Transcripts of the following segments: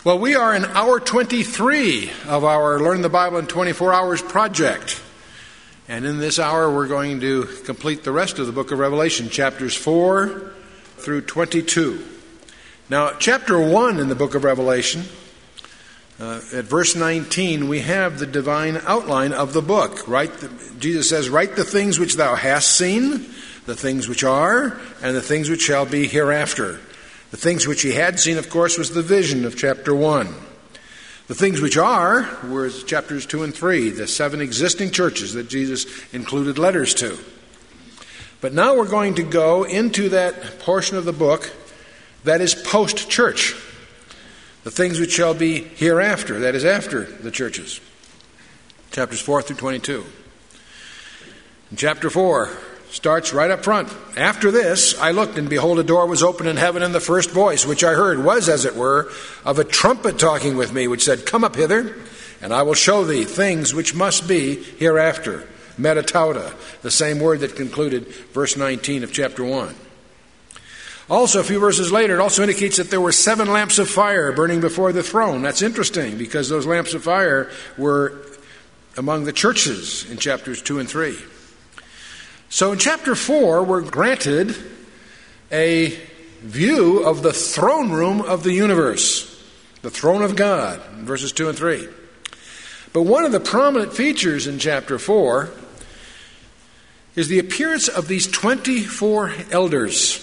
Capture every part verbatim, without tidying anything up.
Well, we are in hour twenty-three of our Learn the Bible in twenty-four hours project. And in this hour, we're going to complete the rest of the book of Revelation, chapters four through twenty-two. Now, chapter one in the book of Revelation, uh, at verse nineteen, we have the divine outline of the book. Write the, Jesus says, "Write the things which thou hast seen, the things which are, and the things which shall be hereafter." The things which he had seen, of course, was the vision of chapter one. The things which are were chapters two and three, the seven existing churches that Jesus included letters to. But now we're going to go into that portion of the book that is post-church. The things which shall be hereafter, that is after the churches. Chapters four through twenty-two. In chapter four starts right up front. "After this, I looked, and behold, a door was opened in heaven, and the first voice which I heard was, as it were, of a trumpet talking with me, which said, Come up hither, and I will show thee things which must be hereafter." Metatauta, the same word that concluded verse nineteen of chapter one. Also, a few verses later, it also indicates that there were seven lamps of fire burning before the throne. That's interesting, because those lamps of fire were among the churches in chapters two and three. So in chapter four, we're granted a view of the throne room of the universe, the throne of God, in verses two and three. But one of the prominent features in chapter four is the appearance of these twenty-four elders.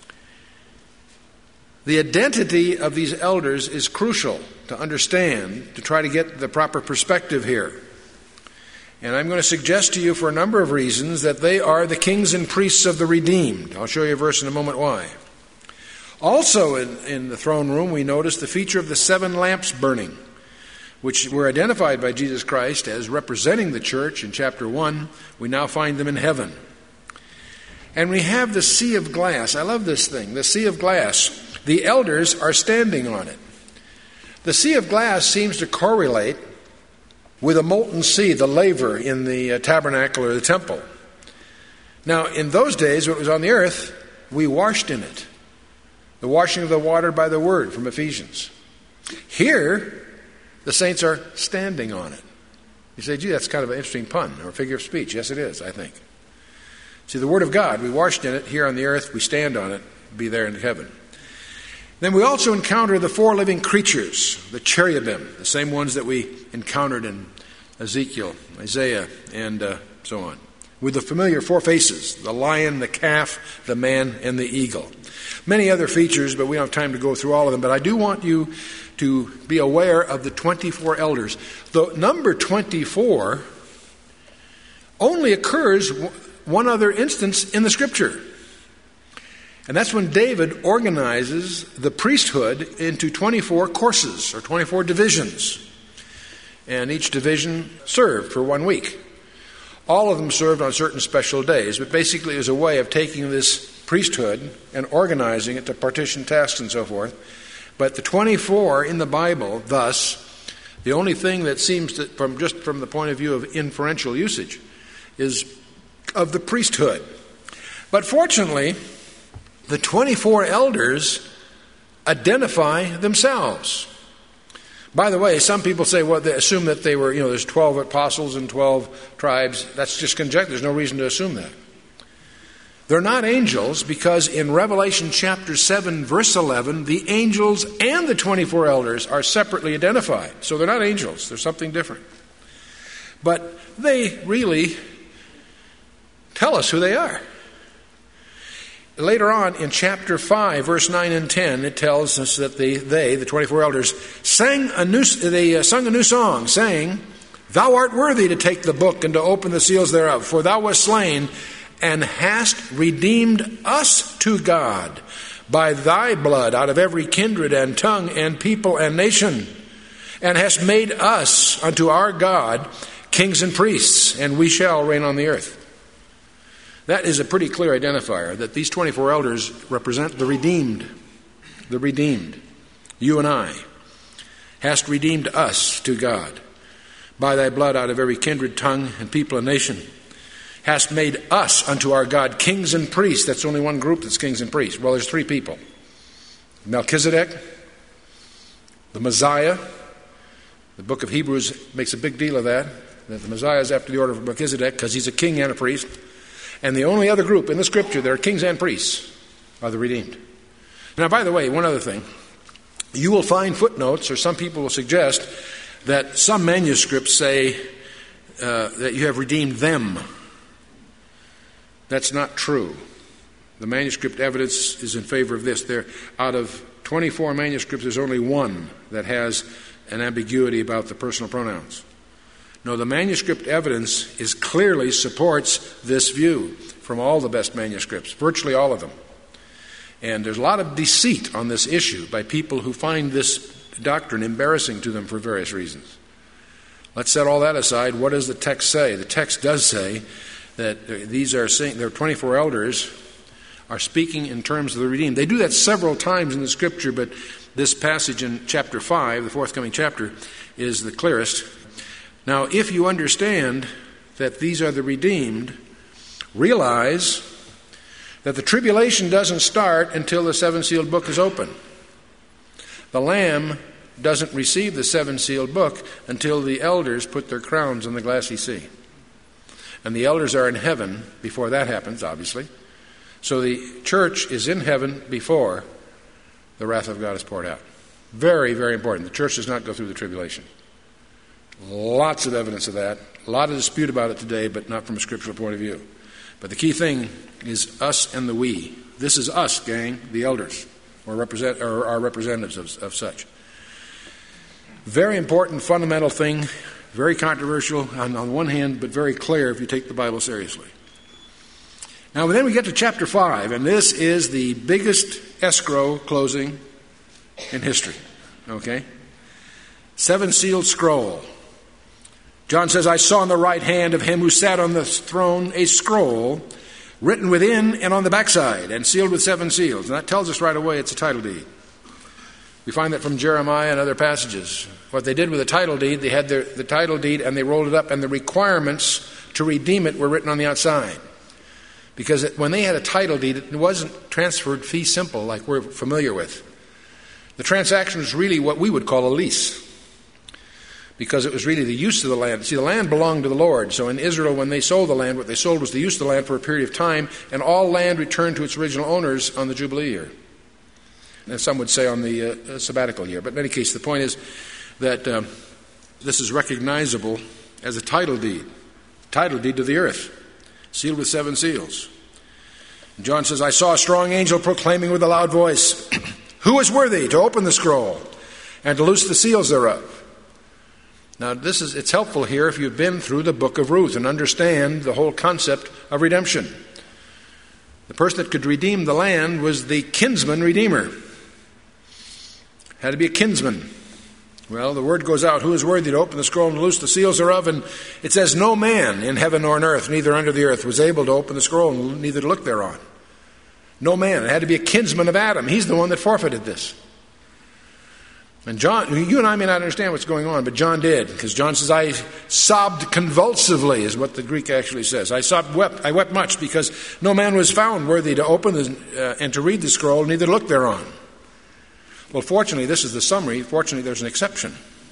The identity of these elders is crucial to understand, to try to get the proper perspective here. And I'm going to suggest to you for a number of reasons that they are the kings and priests of the redeemed. I'll show you a verse in a moment why. Also in, in the throne room, we notice the feature of the seven lamps burning, which were identified by Jesus Christ as representing the church in chapter one. We now find them in heaven. And we have the sea of glass. I love this thing, the sea of glass. The elders are standing on it. The sea of glass seems to correlate with a molten sea, the laver in the uh, tabernacle or the temple. Now, in those days, when it was on the earth, we washed in it. The washing of the water by the word from Ephesians. Here, the saints are standing on it. You say, gee, that's kind of an interesting pun or figure of speech. Yes, it is, I think. See, the word of God, we washed in it. Here on the earth, we stand on it, be there in heaven. Then we also encounter the four living creatures, the cherubim, the same ones that we encountered in Ezekiel, Isaiah, and uh, so on, with the familiar four faces, the lion, the calf, the man, and the eagle. Many other features, but we don't have time to go through all of them. But I do want you to be aware of the twenty-four elders. The number twenty-four only occurs one other instance in the Scripture. And that's when David organizes the priesthood into twenty-four courses or twenty-four divisions. And each division served for one week. All of them served on certain special days, but basically it was a way of taking this priesthood and organizing it to partition tasks and so forth. But the twenty-four in the Bible, thus, the only thing that seems to, from just from the point of view of inferential usage, is of the priesthood. But fortunately, the twenty-four elders identify themselves. By the way, some people say, well, they assume that they were, you know, there's twelve apostles and twelve tribes. That's just conjecture. There's no reason to assume that. They're not angels because in Revelation chapter seven, verse eleven, the angels and the twenty-four elders are separately identified. So they're not angels. They're something different. But they really tell us who they are. Later on in chapter five, verse nine and ten, it tells us that they, they the twenty-four elders, sang a new, they uh, sung a new song, saying, Thou art worthy to take the book and to open the seals thereof, for thou wast slain and hast redeemed us to God by thy blood out of every kindred and tongue and people and nation, and hast made us unto our God kings and priests, and we shall reign on the earth. That is a pretty clear identifier, that these twenty-four elders represent the redeemed. The redeemed. You and I. Hast redeemed us to God by thy blood out of every kindred, tongue, and people and nation. Hast made us unto our God kings and priests. That's only one group that's kings and priests. Well, there's three people. Melchizedek, the Messiah. The book of Hebrews makes a big deal of that, that the Messiah is after the order of Melchizedek because he's a king and a priest. And the only other group in the Scripture that are kings and priests are the redeemed. Now, by the way, one other thing. You will find footnotes, or some people will suggest, that some manuscripts say uh, that you have redeemed them. That's not true. The manuscript evidence is in favor of this. There, out of twenty-four manuscripts, there's only one that has an ambiguity about the personal pronouns. No, the manuscript evidence is clearly supports this view from all the best manuscripts, virtually all of them. And there's a lot of deceit on this issue by people who find this doctrine embarrassing to them for various reasons. Let's set all that aside. What does the text say? The text does say that these are saying, there are twenty-four elders are speaking in terms of the redeemed. They do that several times in the Scripture, but this passage in chapter five, the forthcoming chapter, is the clearest. Now, if you understand that these are the redeemed, realize that the tribulation doesn't start until the seven-sealed book is open. The Lamb doesn't receive the seven-sealed book until the elders put their crowns on the glassy sea. And the elders are in heaven before that happens, obviously. So the church is in heaven before the wrath of God is poured out. Very, very important. The church does not go through the tribulation. Lots of evidence of that. A lot of dispute about it today, but not from a scriptural point of view. But the key thing is us and the we. This is us, gang, the elders, or, represent, or our representatives of, of such. Very important, fundamental thing, very controversial on, on one hand, but very clear if you take the Bible seriously. Now, then we get to chapter five, and this is the biggest escrow closing in history. Okay? Seven-sealed scroll. John says, I saw in the right hand of him who sat on the throne a scroll written within and on the backside and sealed with seven seals. And that tells us right away it's a title deed. We find that from Jeremiah and other passages. What they did with the title deed, they had their, the title deed and they rolled it up, and the requirements to redeem it were written on the outside. Because it, when they had a title deed, it wasn't transferred fee simple like we're familiar with. The transaction was really what we would call a lease, because it was really the use of the land. See, the land belonged to the Lord. So in Israel, when they sold the land, what they sold was the use of the land for a period of time, and all land returned to its original owners on the Jubilee year. And some would say on the uh, sabbatical year. But in any case, the point is that um, this is recognizable as a title deed, title deed to the earth, sealed with seven seals. And John says, I saw a strong angel proclaiming with a loud voice, who is worthy to open the scroll and to loose the seals thereof? Now, this is it's helpful here if you've been through the book of Ruth and understand the whole concept of redemption. The person that could redeem the land was the kinsman redeemer. Had to be a kinsman. Well, the word goes out, who is worthy to open the scroll and loose the seals thereof? And it says, no man in heaven nor in earth, neither under the earth, was able to open the scroll and neither to look thereon. No man. It had to be a kinsman of Adam. He's the one that forfeited this. And John, you and I may not understand what's going on, but John did, because John says, I sobbed convulsively, is what the Greek actually says. I sobbed, wept, I wept much, because no man was found worthy to open the, uh, and to read the scroll, neither to look thereon. Well, fortunately, this is the summary. Fortunately, there's an exception.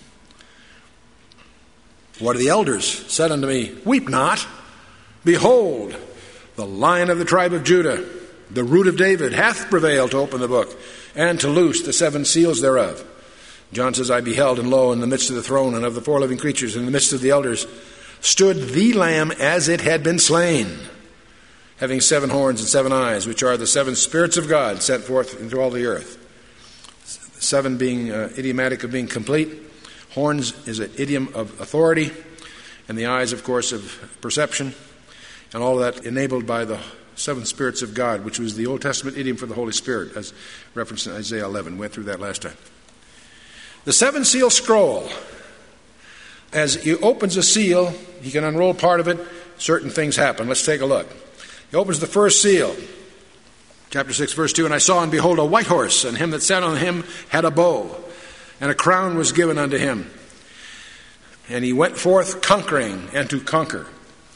What of the elders said unto me, weep not. Behold, the Lion of the tribe of Judah, the Root of David, hath prevailed to open the book and to loose the seven seals thereof. John says, I beheld, and lo, in the midst of the throne and of the four living creatures, in the midst of the elders, stood the Lamb as it had been slain, having seven horns and seven eyes, which are the seven spirits of God sent forth into all the earth. Seven being uh, idiomatic of being complete. Horns is an idiom of authority, and the eyes, of course, of perception, and all that enabled by the seven spirits of God, which was the Old Testament idiom for the Holy Spirit, as referenced in Isaiah eleven. Went through that last time. The seven seal scroll, as he opens a seal, he can unroll part of it, certain things happen. Let's take a look. He opens the first seal, chapter six, verse two, and I saw and behold a white horse, and him that sat on him had a bow, and a crown was given unto him. And he went forth conquering and to conquer.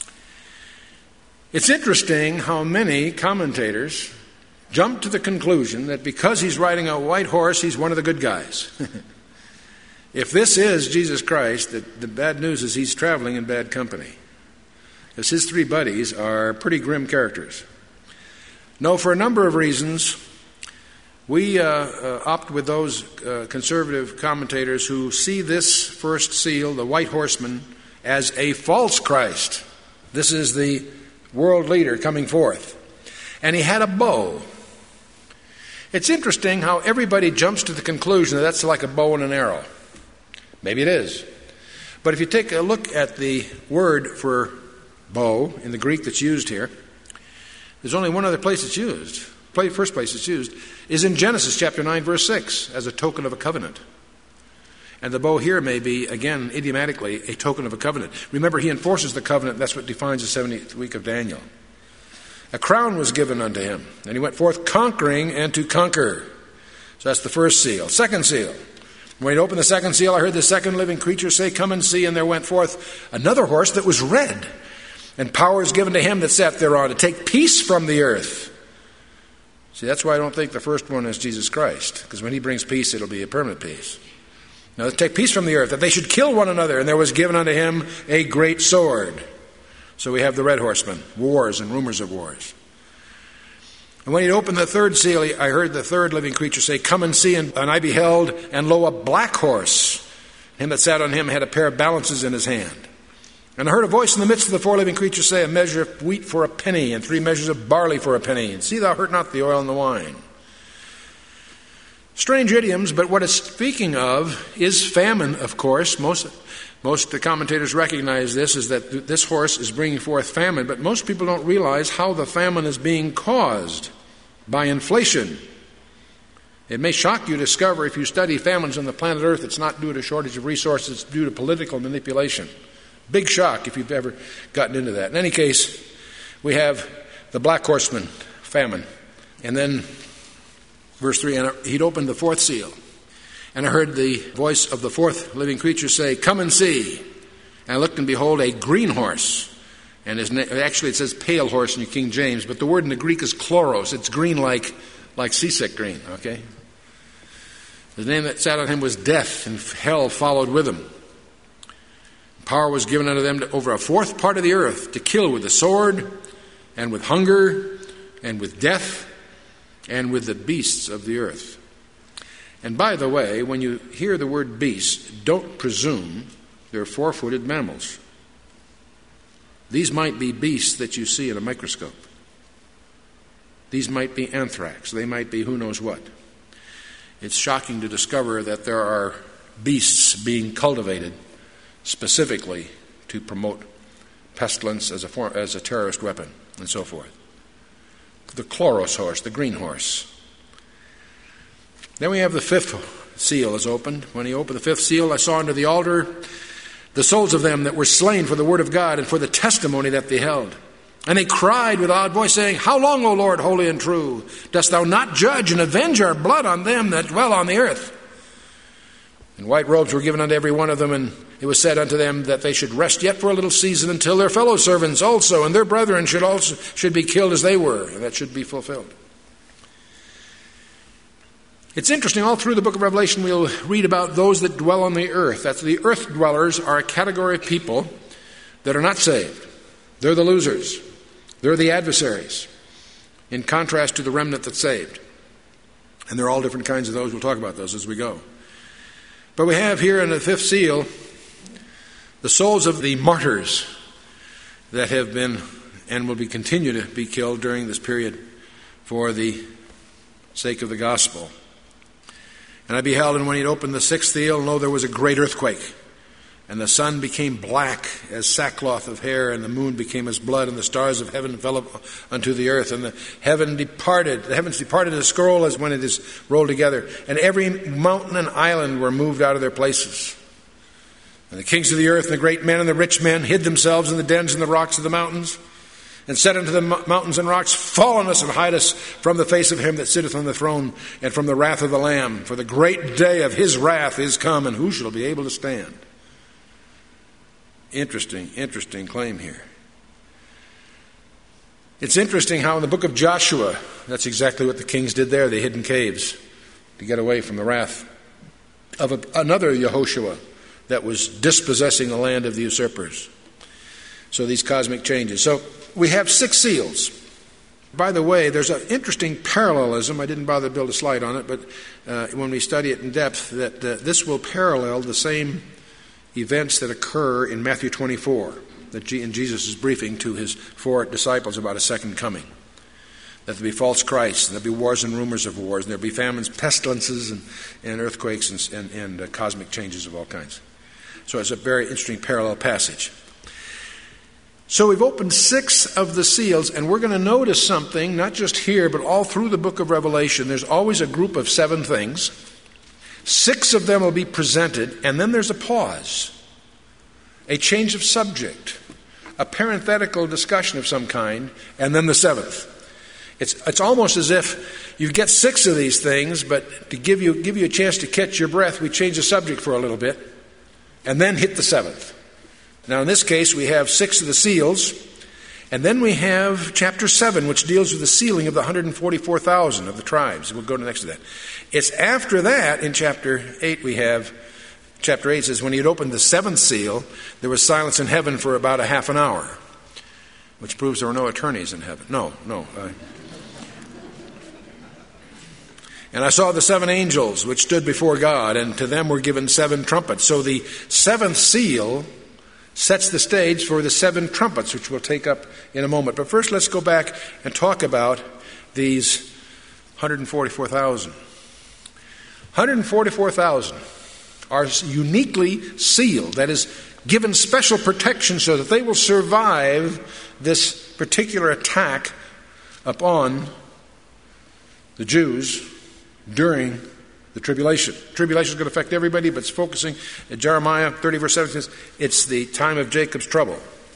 It's interesting how many commentators jump to the conclusion that because he's riding a white horse, he's one of the good guys. If this is Jesus Christ, the, the bad news is he's traveling in bad company, because his three buddies are pretty grim characters. No, for a number of reasons, we uh, uh, opt with those uh, conservative commentators who see this first seal, the white horseman, as a false Christ. This is the world leader coming forth. And he had a bow. It's interesting how everybody jumps to the conclusion that that's like a bow and an arrow. Maybe it is. But if you take a look at the word for bow in the Greek that's used here, there's only one other place it's used. First place it's used is in Genesis chapter nine, verse six, as a token of a covenant. And the bow here may be, again, idiomatically, a token of a covenant. Remember, he enforces the covenant. That's what defines the seventieth week of Daniel. A crown was given unto him, and he went forth conquering and to conquer. So that's the first seal. Second seal. When he opened the second seal, I heard the second living creature say, "Come and see." And there went forth another horse that was red, and power is given to him that sat thereon to take peace from the earth. See, that's why I don't think the first one is Jesus Christ, because when he brings peace, it'll be a permanent peace. Now, to take peace from the earth, that they should kill one another, and there was given unto him a great sword. So we have the red horseman, wars and rumors of wars. And when he opened the third seal, I heard the third living creature say, "Come and see." And I beheld, and lo, a black horse. Him that sat on him had a pair of balances in his hand. And I heard a voice in the midst of the four living creatures say, "A measure of wheat for a penny, and three measures of barley for a penny. And see thou hurt not the oil and the wine." Strange idioms, but what it's speaking of is famine, of course. Most most of the commentators recognize this, is that this horse is bringing forth famine, but most people don't realize how the famine is being caused by inflation. It may shock you to discover, if you study famines on the planet Earth, it's not due to shortage of resources, it's due to political manipulation. Big shock if you've ever gotten into that. In any case, we have the black horseman, famine. And then verse three, and he'd opened the fourth seal. And I heard the voice of the fourth living creature say, "Come and see." And I looked, and behold, a green horse. And his na- actually it says pale horse in your King James, but the word in the Greek is chloros. It's green like, like seasick green, okay? The name that sat on him was Death, and hell followed with him. Power was given unto them to, over a fourth part of the earth, to kill with the sword, and with hunger, and with death, and with the beasts of the earth. And by the way, when you hear the word beast, don't presume they're four-footed mammals. These might be beasts that you see in a microscope. These might be anthrax. They might be who knows what. It's shocking to discover that there are beasts being cultivated specifically to promote pestilence as a, form, as a terrorist weapon, and so forth. The chloros horse, the green horse. Then we have the fifth seal is opened. When he opened the fifth seal, I saw under the altar the souls of them that were slain for the word of God and for the testimony that they held. And they cried with a loud voice, saying, "How long, O Lord, holy and true, dost thou not judge and avenge our blood on them that dwell on the earth?" And white robes were given unto every one of them, and it was said unto them that they should rest yet for a little season, until their fellow servants also and their brethren should also should be killed as they were, and that should be fulfilled. It's interesting, all through the book of Revelation we'll read about those that dwell on the earth. That's the earth dwellers are a category of people that are not saved. They're the losers. They're the adversaries, in contrast to the remnant that's saved. And there are all different kinds of those. We'll talk about those as we go. But we have here in the fifth seal the souls of the martyrs that have been and will be continue to be killed during this period for the sake of the gospel. And I beheld, and when he had opened the sixth seal, and lo, there was a great earthquake. And the sun became black as sackcloth of hair, and the moon became as blood, and the stars of heaven fell unto the earth. And the heaven departed, the heavens departed as a scroll as when it is rolled together. And every mountain and island were moved out of their places. And the kings of the earth, and the great men and the rich men, hid themselves in the dens and the rocks of the mountains, and said unto the mountains and rocks, "Fall on us and hide us from the face of him that sitteth on the throne, and from the wrath of the Lamb. For the great day of his wrath is come, and who shall be able to stand?" Interesting, interesting claim here. It's interesting how in the book of Joshua, that's exactly what the kings did there. They hid in caves to get away from the wrath of a, another Yehoshua that was dispossessing the land of the usurpers. So these cosmic changes. So we have six seals. By the way, there's an interesting parallelism. I didn't bother to build a slide on it, but uh, when we study it in depth, that uh, this will parallel the same events that occur in Matthew twenty-four, that in Jesus' briefing to his four disciples about a second coming. That there'll be false Christs, and there'll be wars and rumors of wars, and there'll be famines, pestilences, and, and earthquakes, and, and, and uh, cosmic changes of all kinds. So it's a very interesting parallel passage. So we've opened six of the seals, and we're going to notice something, not just here, but all through the book of Revelation. There's always a group of seven things. Six of them will be presented, and then there's a pause, a change of subject, a parenthetical discussion of some kind, and then the seventh. It's it's almost as if you get six of these things, but to give you give you a chance to catch your breath, we change the subject for a little bit, and then hit the seventh. Now, in this case, we have six of the seals, and then we have chapter seven, which deals with the sealing of the one hundred forty-four thousand of the tribes. We'll go to next to that. It's after that, in chapter eight, we have, chapter eight says, when he had opened the seventh seal, there was silence in heaven for about a half an hour, which proves there were no attorneys in heaven. No, no. Uh, And I saw the seven angels which stood before God, and to them were given seven trumpets. So the seventh seal sets the stage for the seven trumpets, which we'll take up in a moment. But first, let's go back and talk about these one hundred forty-four thousand. one hundred forty-four thousand are uniquely sealed, that is, given special protection so that they will survive this particular attack upon the Jews during the tribulation. Tribulation is going to affect everybody, but it's focusing at Jeremiah thirty, verse seventeen. It's the time of Jacob's trouble.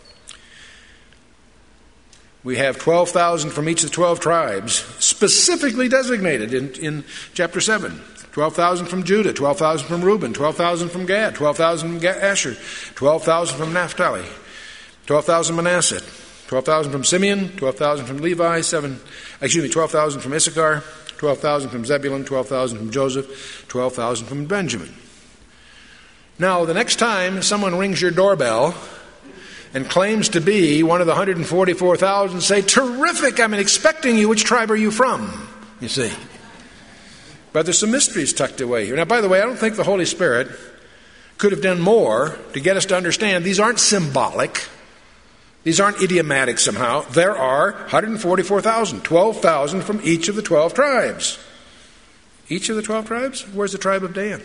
We have twelve thousand from each of the twelve tribes, specifically designated in, in chapter seven. twelve thousand from Judah, twelve thousand from Reuben, twelve thousand from Gad, twelve thousand from Asher, twelve thousand from Naphtali, twelve thousand Manasseh, twelve thousand from Simeon, twelve thousand from Levi, seven, excuse me, twelve thousand from Issachar, twelve thousand from Zebulun, twelve thousand from Joseph, twelve thousand from Benjamin. Now, the next time someone rings your doorbell and claims to be one of the one hundred forty-four thousand, say, terrific, I'm expecting you. Which tribe are you from? You see. But there's some mysteries tucked away here. Now, by the way, I don't think the Holy Spirit could have done more to get us to understand these aren't symbolic. These aren't idiomatic somehow. There are one hundred forty-four thousand, twelve thousand from each of the twelve tribes. Each of the twelve tribes? Where's the tribe of Dan?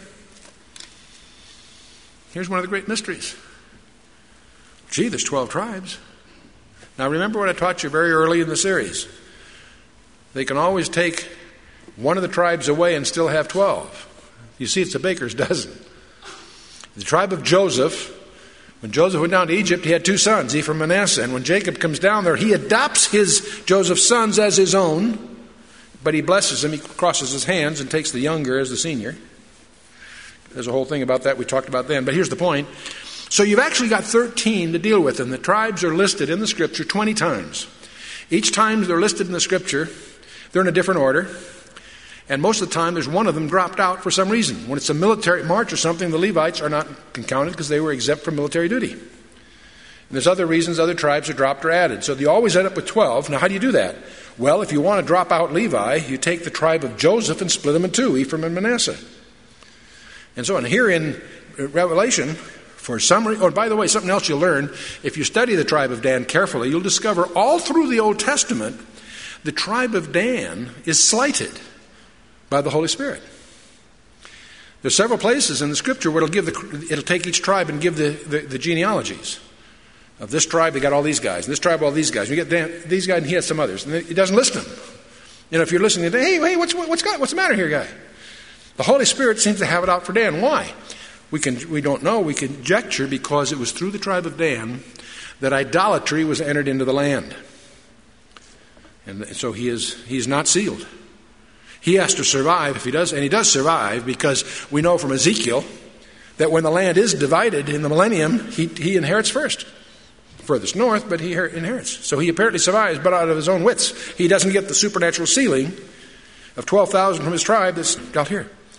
Here's one of the great mysteries. Gee, there's twelve tribes. Now remember what I taught you very early in the series. They can always take one of the tribes away and still have twelve. You see, it's a baker's dozen. The tribe of Joseph, when Joseph went down to Egypt, he had two sons, Ephraim and Manasseh. And when Jacob comes down there, he adopts his Joseph's sons as his own, but he blesses them. He crosses his hands and takes the younger as the senior. There's a whole thing about that we talked about then. But here's the point. So you've actually got thirteen to deal with, and the tribes are listed in the Scripture twenty times. Each time they're listed in the Scripture, they're in a different order. And most of the time, there's one of them dropped out for some reason. When it's a military march or something, the Levites are not counted because they were exempt from military duty. And there's other reasons other tribes are dropped or added. So you always end up with twelve. Now, how do you do that? Well, if you want to drop out Levi, you take the tribe of Joseph and split them in two, Ephraim and Manasseh. And so on. Here in Revelation, for some reason, oh, by the way, something else you'll learn, if you study the tribe of Dan carefully, you'll discover all through the Old Testament, the tribe of Dan is slighted by the Holy Spirit. There's several places in the Scripture where it'll give the, it'll take each tribe and give the, the, the genealogies. Of this tribe, they got all these guys. And this tribe, all these guys. You get Dan, these guys, and he has some others. And he doesn't list them. You know, if you're listening to, hey, hey, what's what's got, what's the matter here, guy? The Holy Spirit seems to have it out for Dan. Why? We can we don't know. We conjecture because it was through the tribe of Dan that idolatry was entered into the land, and so he is he's not sealed. He has to survive if he does, and he does survive because we know from Ezekiel that when the land is divided in the millennium, he, he inherits first. Furthest north, but he inherits. So he apparently survives, but out of his own wits. He doesn't get the supernatural sealing of twelve thousand from his tribe that's out here.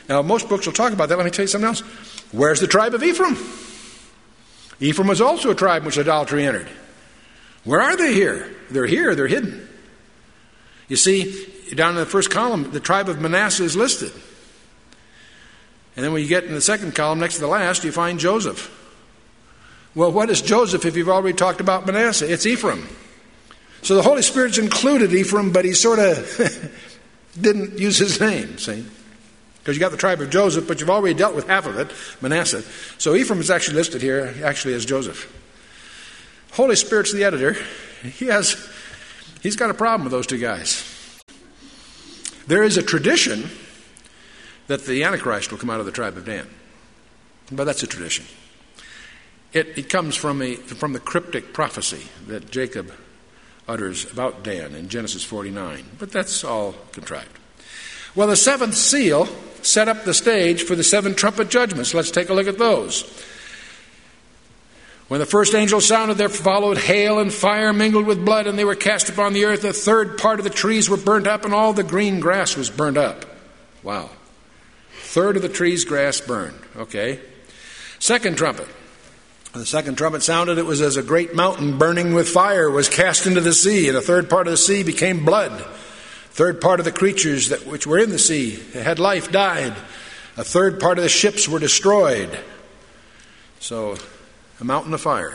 Now, most books will talk about that. Let me tell you something else. Where's the tribe of Ephraim? Ephraim was also a tribe which idolatry entered. Where are they here? They're here. They're hidden. You see, down in the first column, the tribe of Manasseh is listed. And then when you get in the second column, next to the last, you find Joseph. Well, what is Joseph if you've already talked about Manasseh? It's Ephraim. So the Holy Spirit's included Ephraim, but he sort of didn't use his name, see? Because you got the tribe of Joseph, but you've already dealt with half of it, Manasseh. So Ephraim is actually listed here, actually as Joseph. Holy Spirit's the editor. He has, he's got a problem with those two guys. There is a tradition that the Antichrist will come out of the tribe of Dan. But that's a tradition. It, it comes from, a, from the cryptic prophecy that Jacob utters about Dan in Genesis forty-nine. But that's all contrived. Well, the seventh seal set up the stage for the seven trumpet judgments. Let's take a look at those. When the first angel sounded, there followed hail and fire mingled with blood, and they were cast upon the earth. A third part of the trees were burnt up, and all the green grass was burnt up. Wow. Third of the trees' grass burned. Okay. Second trumpet. When the second trumpet sounded, it was as a great mountain burning with fire was cast into the sea, and a third part of the sea became blood. Third part of the creatures that which were in the sea that had life died. A third part of the ships were destroyed. So, a mountain of fire.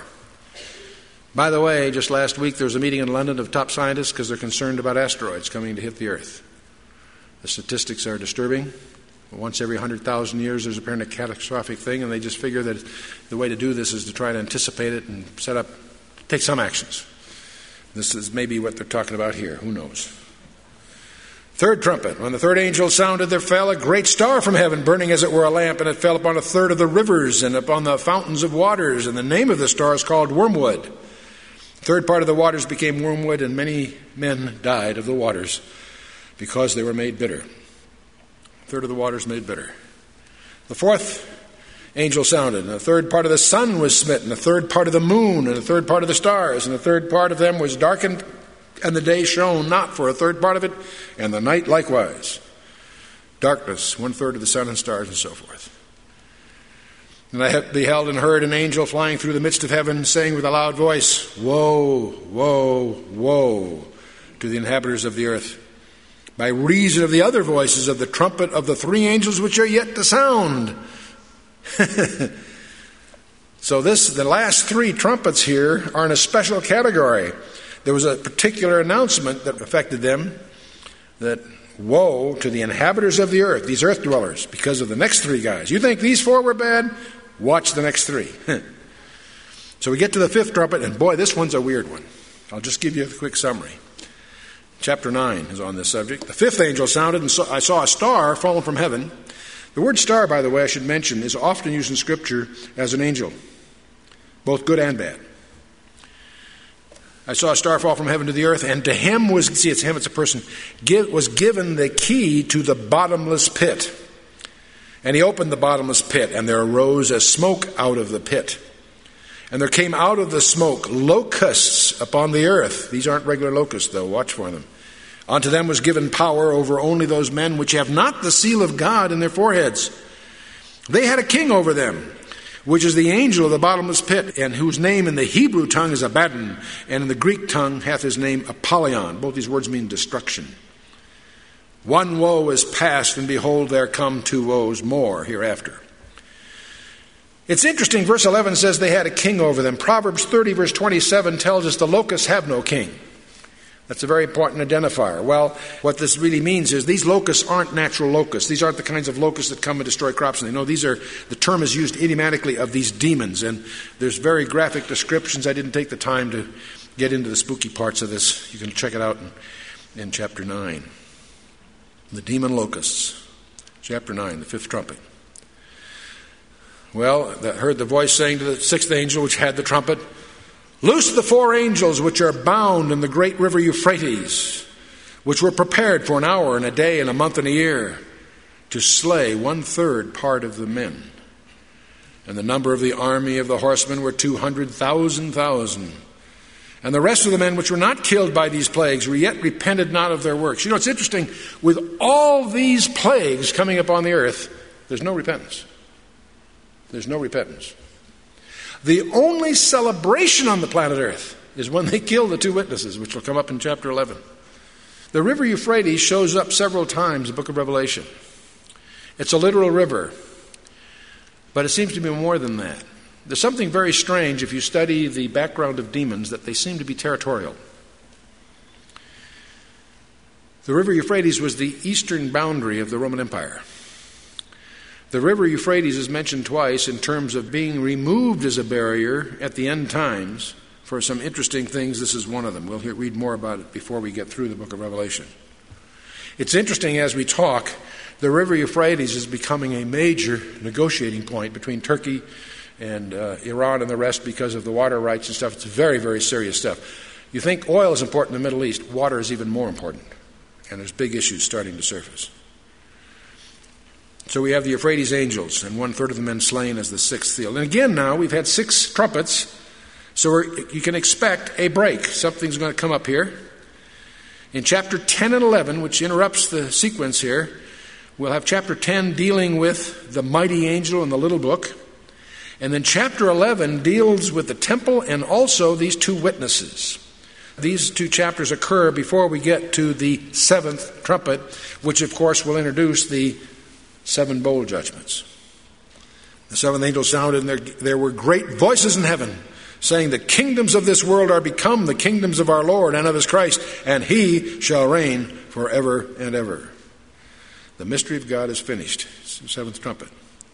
By the way, just last week there was a meeting in London of top scientists because they're concerned about asteroids coming to hit the earth. The statistics are disturbing. Once every one hundred thousand years there's apparently a catastrophic thing, and they just figure that the way to do this is to try to anticipate it and set up, take some actions. This is maybe what they're talking about here. Who knows? Third trumpet. When the third angel sounded, there fell a great star from heaven, burning as it were a lamp, and it fell upon a third of the rivers and upon the fountains of waters. And the name of the star is called Wormwood. Third part of the waters became wormwood, and many men died of the waters because they were made bitter. Third of the waters made bitter. The fourth angel sounded, and a third part of the sun was smitten, a third part of the moon, and a third part of the stars, and a third part of them was darkened, and the day shone not for a third part of it, and the night likewise. Darkness, one third of the sun and stars, and so forth. And I beheld and heard an angel flying through the midst of heaven, saying with a loud voice, Woe, woe, woe to the inhabitants of the earth, by reason of the other voices of the trumpet of the three angels which are yet to sound. So this, the last three trumpets here are in a special category. There was a particular announcement that affected them, that woe to the inhabitants of the earth, these earth dwellers, because of the next three guys. You think these four were bad? Watch the next three. So we get to the fifth trumpet, and boy, this one's a weird one. I'll just give you a quick summary. Chapter nine is on this subject. The fifth angel sounded, and so I saw a star fallen from heaven. The word star, by the way, I should mention, is often used in Scripture as an angel, both good and bad. I saw a star fall from heaven to the earth, and to him was, see, it's him, it's a person, give, was given the key to the bottomless pit. And he opened the bottomless pit, and there arose a smoke out of the pit. And there came out of the smoke locusts upon the earth. These aren't regular locusts, though. Watch for them. Unto them was given power over only those men which have not the seal of God in their foreheads. They had a king over them, which is the angel of the bottomless pit, and whose name in the Hebrew tongue is Abaddon, and in the Greek tongue hath his name Apollyon. Both these words mean destruction. One woe is past, and behold, there come two woes more hereafter. It's interesting, verse eleven says they had a king over them. Proverbs thirty, verse twenty-seven tells us the locusts have no king. That's a very important identifier. Well, what this really means is these locusts aren't natural locusts. These aren't the kinds of locusts that come and destroy crops. And they know these are, the term is used idiomatically of these demons. And there's very graphic descriptions. I didn't take the time to get into the spooky parts of this. You can check it out in, in chapter nine. The demon locusts. Chapter nine, the fifth trumpet. Well, I heard the voice saying to the sixth angel which had the trumpet, Loose the four angels which are bound in the great river Euphrates, which were prepared for an hour and a day and a month and a year, to slay one third part of the men. And the number of the army of the horsemen were two hundred thousand thousand. And the rest of the men which were not killed by these plagues were yet repented not of their works. You know, it's interesting, with all these plagues coming upon the earth, There's no repentance. There's no repentance. The only celebration on the planet Earth is when they kill the two witnesses, which will come up in chapter eleven. The river Euphrates shows up several times in the book of Revelation. It's a literal river, but it seems to be more than that. There's something very strange if you study the background of demons, that they seem to be territorial. The river Euphrates was the eastern boundary of the Roman Empire. The river Euphrates is mentioned twice in terms of being removed as a barrier at the end times for some interesting things. This is one of them. We'll hear, read more about it before we get through the book of Revelation. It's interesting as we talk, the river Euphrates is becoming a major negotiating point between Turkey and uh, Iran and the rest because of the water rights and stuff. It's very, very serious stuff. You think oil is important in the Middle East. Water is even more important. And there's big issues starting to surface. So we have the Euphrates angels, and one-third of the men slain as the sixth seal. And again now, we've had six trumpets, so we're, you can expect a break. Something's going to come up here. In chapter ten and eleven, which interrupts the sequence here, we'll have chapter ten dealing with the mighty angel in the little book. And then chapter eleven deals with the temple and also these two witnesses. These two chapters occur before we get to the seventh trumpet, which of course will introduce the seven bowl judgments. The seventh angel sounded, and there, there were great voices in heaven, saying, the kingdoms of this world are become the kingdoms of our Lord and of his Christ, and he shall reign forever and ever. The mystery of God is finished. It's the seventh trumpet.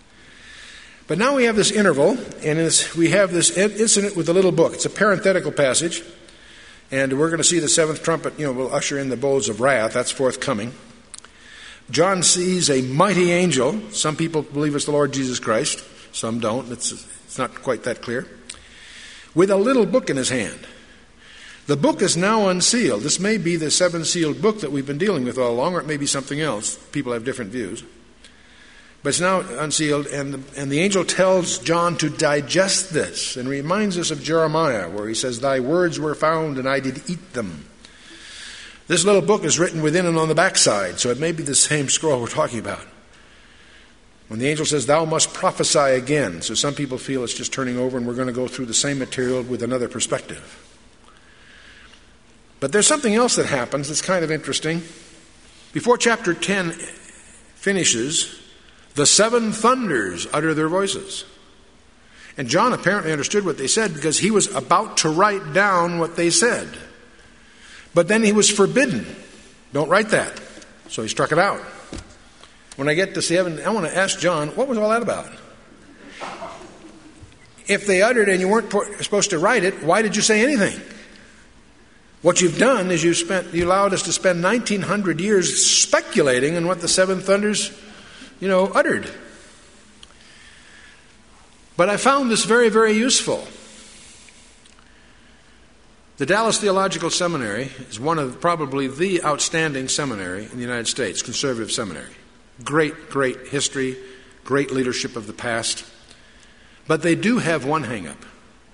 But now we have this interval, and it's, we have this incident with the little book. It's a parenthetical passage, and we're going to see the seventh trumpet, you know, will usher in the bowls of wrath. That's forthcoming. John sees a mighty angel. Some people believe it's the Lord Jesus Christ. Some don't. It's, it's not quite that clear. With a little book in his hand. The book is now unsealed. This may be the seven-sealed book that we've been dealing with all along, or it may be something else. People have different views. But it's now unsealed, and the, and the angel tells John to digest this and reminds us of Jeremiah, where he says, thy words were found, and I did eat them. This little book is written within and on the backside, so it may be the same scroll we're talking about. When the angel says, thou must prophesy again, so some people feel it's just turning over and we're going to go through the same material with another perspective. But there's something else that happens that's kind of interesting. Before chapter ten finishes, the seven thunders utter their voices. And John apparently understood what they said because he was about to write down what they said. But then he was forbidden. Don't write that. So he struck it out. When I get to seven, I want to ask John, what was all that about? If they uttered and you weren't supposed to write it, why did you say anything? What you've done is you spent, you allowed us to spend nineteen hundred years speculating on what the seven thunders, you know, uttered. But I found this very, very useful. The Dallas Theological Seminary is one of probably the outstanding seminary in the United States, conservative seminary. Great, great history, great leadership of the past. But they do have one hang-up.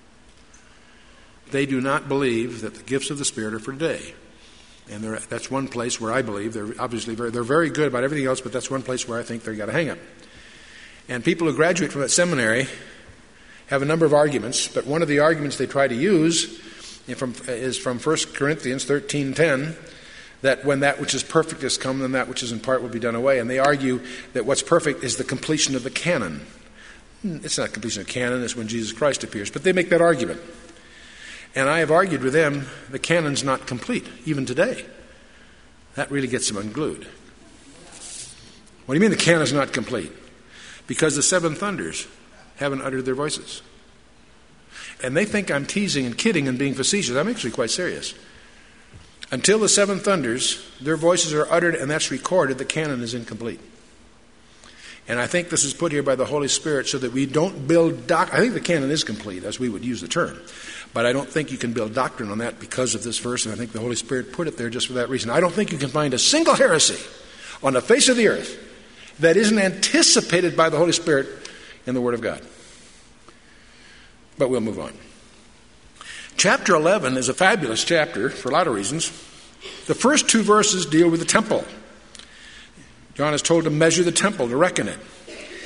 They do not believe that the gifts of the Spirit are for today. And that's one place where I believe they're obviously very, they're very good about everything else, but that's one place where I think they've got a hang-up. And people who graduate from that seminary have a number of arguments, but one of the arguments they try to use From, is from First Corinthians thirteen ten, that when that which is perfect is come, then that which is in part will be done away. And they argue that what's perfect is the completion of the canon. It's not completion of the canon, it's when Jesus Christ appears. But they make that argument. And I have argued with them, the canon's not complete, even today. That really gets them unglued. What do you mean the canon's not complete? Because the seven thunders haven't uttered their voices. And they think I'm teasing and kidding and being facetious. I'm actually quite serious. Until the seven thunders, their voices are uttered and that's recorded, the canon is incomplete. And I think this is put here by the Holy Spirit so that we don't build doctrine. I think the canon is complete, as we would use the term. But I don't think you can build doctrine on that because of this verse, and I think the Holy Spirit put it there just for that reason. I don't think you can find a single heresy on the face of the earth that isn't anticipated by the Holy Spirit in the Word of God. But we'll move on. Chapter eleven is a fabulous chapter for a lot of reasons. The first two verses deal with the temple. John is told to measure the temple, to reckon it.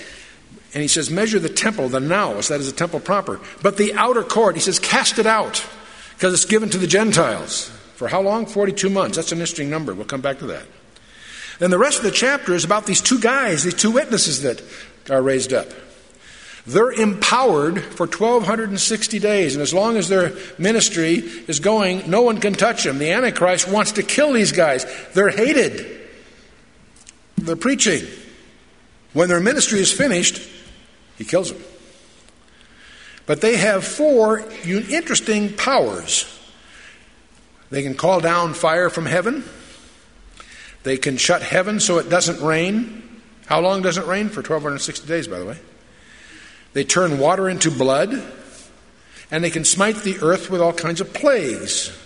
And he says, measure the temple, the naos, that is the temple proper. But the outer court, he says, cast it out, because it's given to the Gentiles. For how long? forty-two months. That's an interesting number. We'll come back to that. Then the rest of the chapter is about these two guys, these two witnesses that are raised up. They're empowered for twelve sixty days, and as long as their ministry is going, no one can touch them. The Antichrist wants to kill these guys. They're hated. They're preaching. When their ministry is finished, he kills them. But they have four interesting powers. They can call down fire from heaven. They can shut heaven so it doesn't rain. How long does it rain? For twelve sixty days, by the way. They turn water into blood, and they can smite the earth with all kinds of plagues.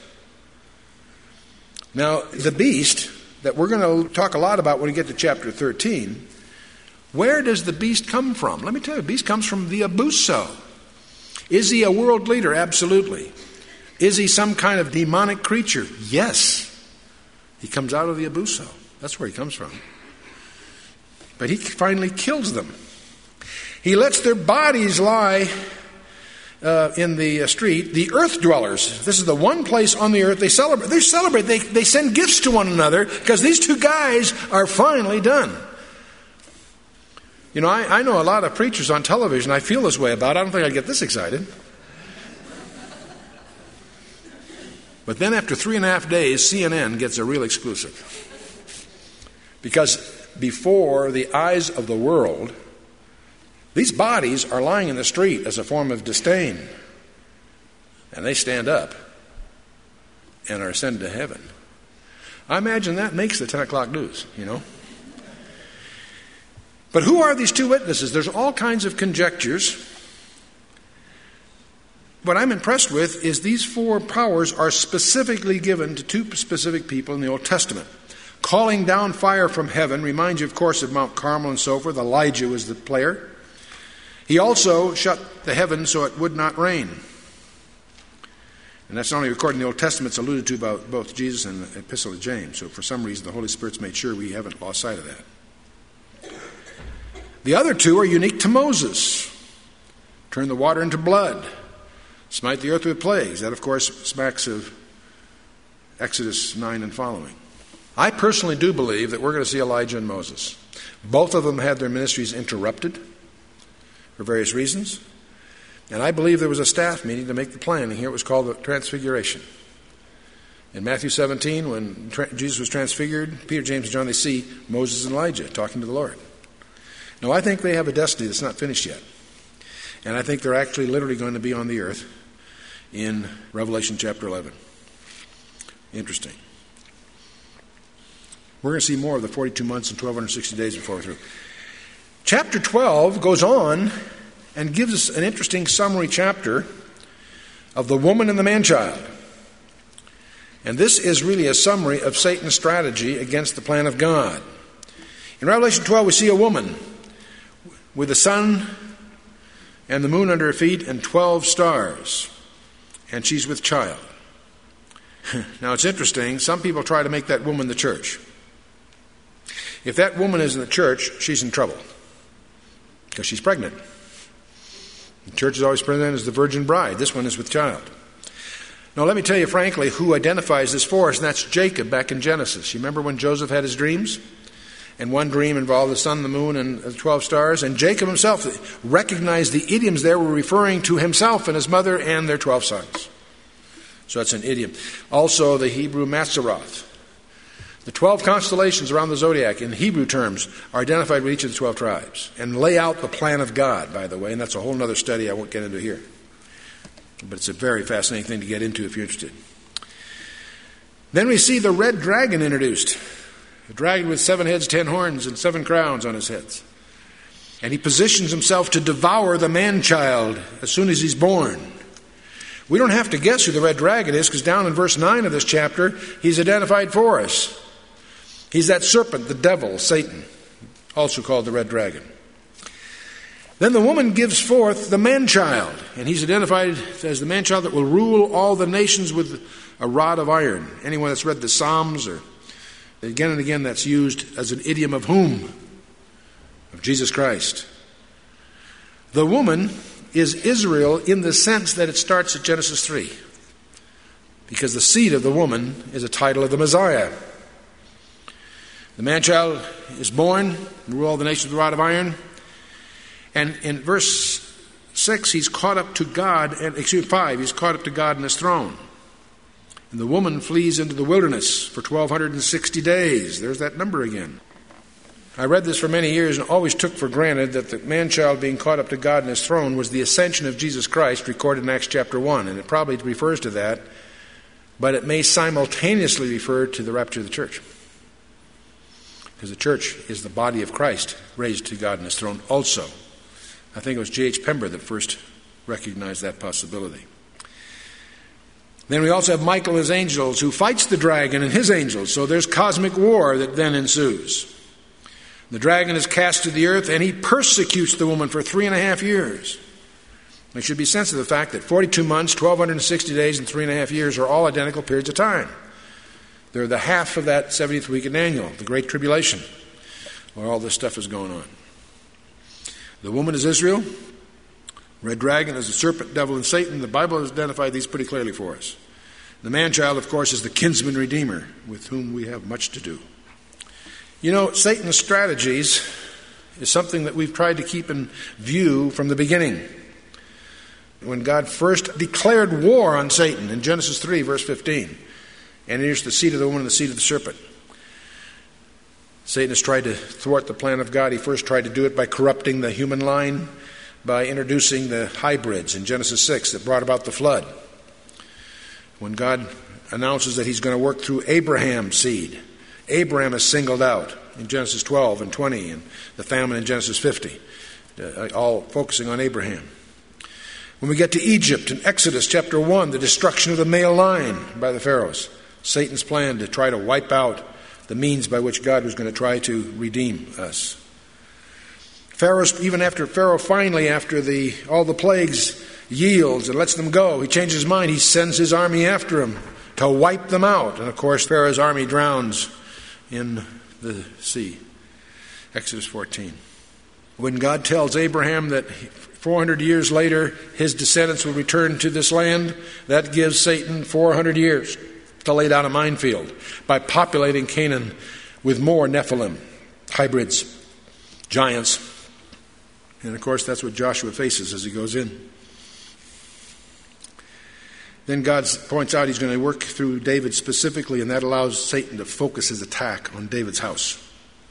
Now, the beast that we're going to talk a lot about when we get to chapter thirteen, where does the beast come from? Let me tell you, the beast comes from the Abuso. Is he a world leader? Absolutely. Is he some kind of demonic creature? Yes. He comes out of the Abuso. That's where he comes from. But he finally kills them. He lets their bodies lie uh, in the uh, street. The earth dwellers, this is the one place on the earth they celebrate. They celebrate. They, they send gifts to one another because these two guys are finally done. You know, I, I know a lot of preachers on television I feel this way about. I don't think I'd get this excited. But then after three and a half days, C N N gets a real exclusive. Because before the eyes of the world, these bodies are lying in the street as a form of disdain. And they stand up and are ascended to heaven. I imagine that makes the ten o'clock news, you know. But who are these two witnesses? There's all kinds of conjectures. What I'm impressed with is these four powers are specifically given to two specific people in the Old Testament. Calling down fire from heaven reminds you, of course, of Mount Carmel and so forth. Elijah was the player. He also shut the heavens so it would not rain. And that's not only recorded in the Old Testament, it's alluded to about both Jesus and the Epistle of James. So for some reason, the Holy Spirit's made sure we haven't lost sight of that. The other two are unique to Moses. Turn the water into blood. Smite the earth with plagues. That, of course, smacks of Exodus nine and following. I personally do believe that we're going to see Elijah and Moses. Both of them had their ministries interrupted for various reasons. And I believe there was a staff meeting to make the planning. Here it was called the Transfiguration. In Matthew seventeen, when tra- Jesus was transfigured, Peter, James, and John, they see Moses and Elijah talking to the Lord. Now, I think they have a destiny that's not finished yet. And I think they're actually literally going to be on the earth in Revelation chapter eleven. Interesting. We're going to see more of the forty-two months and twelve sixty days before we're through. Chapter twelve goes on and gives us an interesting summary chapter of the woman and the man-child. And this is really a summary of Satan's strategy against the plan of God. In Revelation twelve, we see a woman with the sun and the moon under her feet and twelve stars. And she's with child. Now, it's interesting. Some people try to make that woman the church. If that woman is in the church, she's in trouble. Because she's pregnant. The church is always presented as the virgin bride. This one is with child. Now, let me tell you frankly who identifies this for us, and that's Jacob back in Genesis. You remember when Joseph had his dreams? And one dream involved the sun, the moon, and the twelve stars. And Jacob himself recognized the idioms there were referring to himself and his mother and their twelve sons. So that's an idiom. Also, the Hebrew Mazzaroth. The twelve constellations around the zodiac in Hebrew terms are identified with each of the twelve tribes and lay out the plan of God, by the way. And that's a whole other study I won't get into here. But it's a very fascinating thing to get into if you're interested. Then we see the red dragon introduced. A dragon with seven heads, ten horns, and seven crowns on his heads. And he positions himself to devour the man-child as soon as he's born. We don't have to guess who the red dragon is, because down in verse nine of this chapter, he's identified for us. He's that serpent, the devil, Satan, also called the red dragon. Then the woman gives forth the man-child, and he's identified as the man-child that will rule all the nations with a rod of iron. Anyone that's read the Psalms, or again and again that's used as an idiom of whom? Of Jesus Christ. The woman is Israel in the sense that it starts at Genesis three, because the seed of the woman is a title of the Messiah. The man-child is born, rule all the nations with a rod of iron. And in verse six, he's caught up to God, and excuse me, five, he's caught up to God in his throne. And the woman flees into the wilderness for twelve sixty days. There's that number again. I read this for many years and always took for granted that the man-child being caught up to God in his throne was the ascension of Jesus Christ recorded in Acts chapter one. And it probably refers to that, but it may simultaneously refer to the rapture of the church. Because the church is the body of Christ raised to God in his throne also. I think it was J H Pember that first recognized that possibility. Then we also have Michael and his angels, who fights the dragon and his angels. So there's cosmic war that then ensues. The dragon is cast to the earth, and he persecutes the woman for three and a half years. There should be sense of the fact that forty-two months, twelve sixty days, and three and a half years are all identical periods of time. They're the half of that seventieth week in Daniel, the Great Tribulation, where all this stuff is going on. The woman is Israel. Red dragon is the serpent, devil, and Satan. The Bible has identified these pretty clearly for us. The man-child, of course, is the kinsman redeemer, with whom we have much to do. You know, Satan's strategies is something that we've tried to keep in view from the beginning. When God first declared war on Satan in Genesis three, verse fifteen, and here's the seed of the woman and the seed of the serpent. Satan has tried to thwart the plan of God. He first tried to do it by corrupting the human line, by introducing the hybrids in Genesis six that brought about the flood. When God announces that he's going to work through Abraham's seed, Abraham is singled out in Genesis twelve and twenty, and the famine in Genesis fifty, uh, all focusing on Abraham. When we get to Egypt in Exodus chapter one, the destruction of the male line by the pharaohs, Satan's plan to try to wipe out the means by which God was going to try to redeem us. Pharaoh's, even after Pharaoh finally, after the all the plagues, yields and lets them go, he changes his mind. He sends his army after him to wipe them out. And of course, Pharaoh's army drowns in the sea. Exodus fourteen. When God tells Abraham that four hundred years later his descendants will return to this land, that gives Satan four hundred years to lay down a minefield by populating Canaan with more Nephilim, hybrids, giants. And of course, that's what Joshua faces as he goes in. Then God points out he's going to work through David specifically, and that allows Satan to focus his attack on David's house.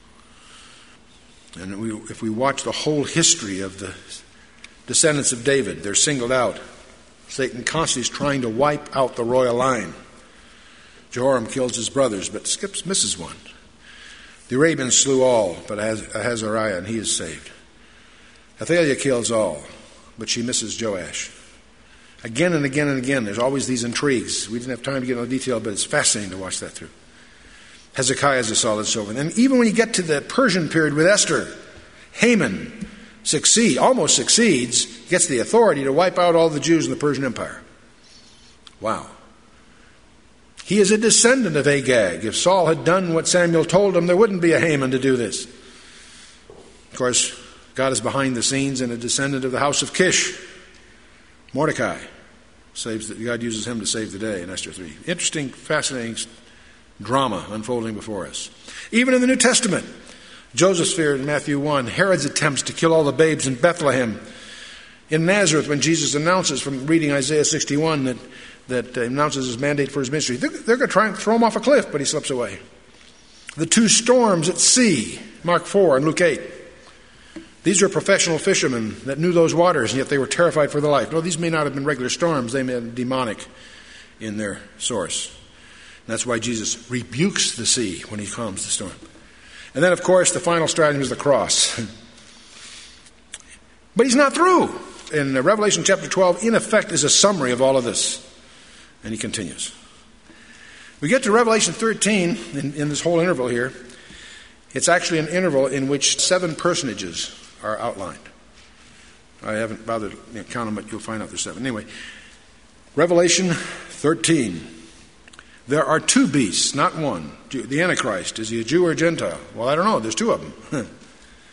And we, if we watch the whole history of the descendants of David, they're singled out. Satan constantly is trying to wipe out the royal line. Jehoram kills his brothers, but skips, misses one. The Arabians slew all, but Ahazariah, and he is saved. Athaliah kills all, but she misses Joash. Again and again and again, there's always these intrigues. We didn't have time to get into detail, but it's fascinating to watch that through. Hezekiah is a solid silver. And even when you get to the Persian period with Esther, Haman succeed, almost succeeds, gets the authority to wipe out all the Jews in the Persian Empire. Wow. He is a descendant of Agag. If Saul had done what Samuel told him, there wouldn't be a Haman to do this. Of course, God is behind the scenes and a descendant of the house of Kish. Mordecai saves that God uses him to save the day in Esther three. Interesting, fascinating drama unfolding before us. Even in the New Testament, Joseph's fear in Matthew one, Herod's attempts to kill all the babes in Bethlehem. In Nazareth, when Jesus announces from reading Isaiah sixty-one that, that announces his mandate for his ministry, they're, they're going to try and throw him off a cliff, but he slips away. The two storms at sea, Mark four and Luke eight. These are professional fishermen that knew those waters, and yet they were terrified for their life. No, these may not have been regular storms. They may have been demonic in their source. And that's why Jesus rebukes the sea when he calms the storm. And then, of course, the final stratagem is the cross. But he's not through. In Revelation chapter twelve, in effect, is a summary of all of this. And he continues. We get to Revelation thirteen, in, in this whole interval here. It's actually an interval in which seven personages are outlined. I haven't bothered to count them, but you'll find out there's seven. Anyway, Revelation thirteen. There are two beasts, not one. The Antichrist, is he a Jew or a Gentile? Well, I don't know. There's two of them.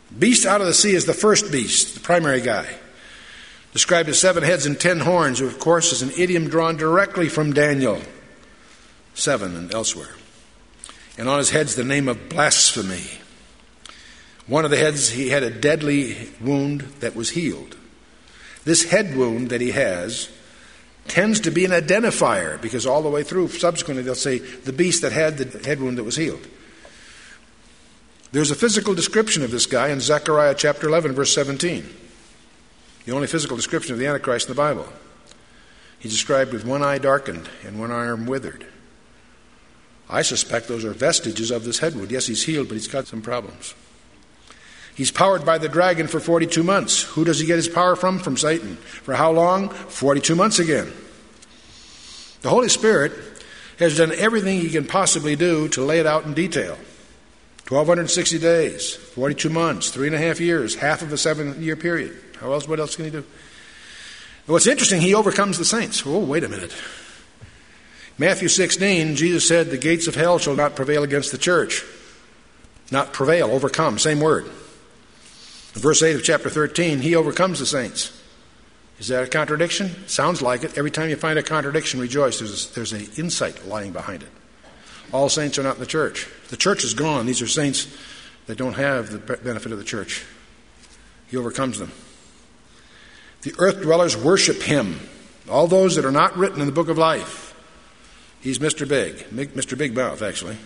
Beast out of the sea is the first beast, the primary guy. Described as seven heads and ten horns, of course, is an idiom drawn directly from Daniel seven and elsewhere. And on his head's the name of blasphemy. One of the heads, he had a deadly wound that was healed. This head wound that he has tends to be an identifier, because all the way through, subsequently, they'll say the beast that had the head wound that was healed. There's a physical description of this guy in Zechariah chapter eleven, verse seventeen. The only physical description of the Antichrist in the Bible. He's described with one eye darkened and one arm withered. I suspect those are vestiges of this head wound. Yes, he's healed, but he's got some problems. He's powered by the dragon for forty-two months. Who does he get his power from? From Satan. For how long? forty-two months again. The Holy Spirit has done everything he can possibly do to lay it out in detail. twelve sixty days, forty-two months, three and a half years, half of a seven-year period. How else? What else can he do? What's interesting, he overcomes the saints. Oh, wait a minute. Matthew sixteen, Jesus said, the gates of hell shall not prevail against the church. Not prevail, overcome, same word. In verse eight of chapter thirteen, he overcomes the saints. Is that a contradiction? Sounds like it. Every time you find a contradiction, rejoice. There's a, there's an insight lying behind it. All saints are not in the church. The church is gone. These are saints that don't have the benefit of the church. He overcomes them. The earth dwellers worship him. All those that are not written in the book of life. He's Mister Big. Mister Big Mouth, actually.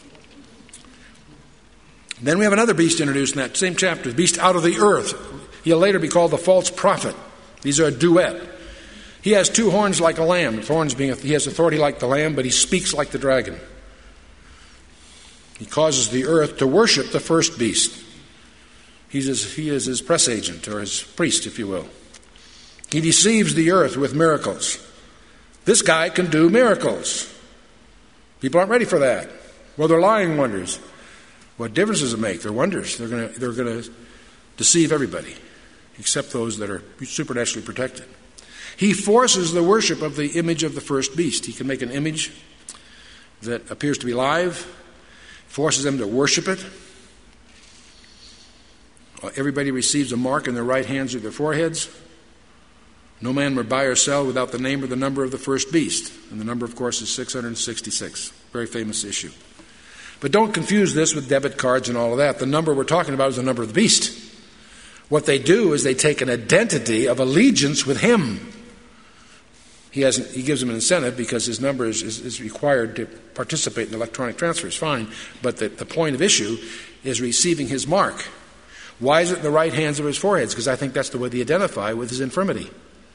Then we have another beast introduced in that same chapter. The beast out of the earth. He'll later be called the false prophet. These are a duet. He has two horns like a lamb. The horns being, he has authority like the lamb, but he speaks like the dragon. He causes the earth to worship the first beast. He's his, he is his press agent, or his priest, if you will. He deceives the earth with miracles. This guy can do miracles. People aren't ready for that. Well, they're lying wonders. What difference does it make? They're wonders. They're going to they're going to deceive everybody, except those that are supernaturally protected. He forces the worship of the image of the first beast. He can make an image that appears to be live, forces them to worship it. Everybody receives a mark in their right hands or their foreheads. No man may buy or sell without the name or the number of the first beast. And the number, of course, is six hundred sixty-six. Very famous issue. But don't confuse this with debit cards and all of that. The number we're talking about is the number of the beast. What they do is they take an identity of allegiance with him. He hasn't. He gives them an incentive because his number is, is, is required to participate in electronic transfers. Fine. But the, the point of issue is receiving his mark. Why is it in the right hands of his foreheads? Because I think that's the way they identify with his infirmity.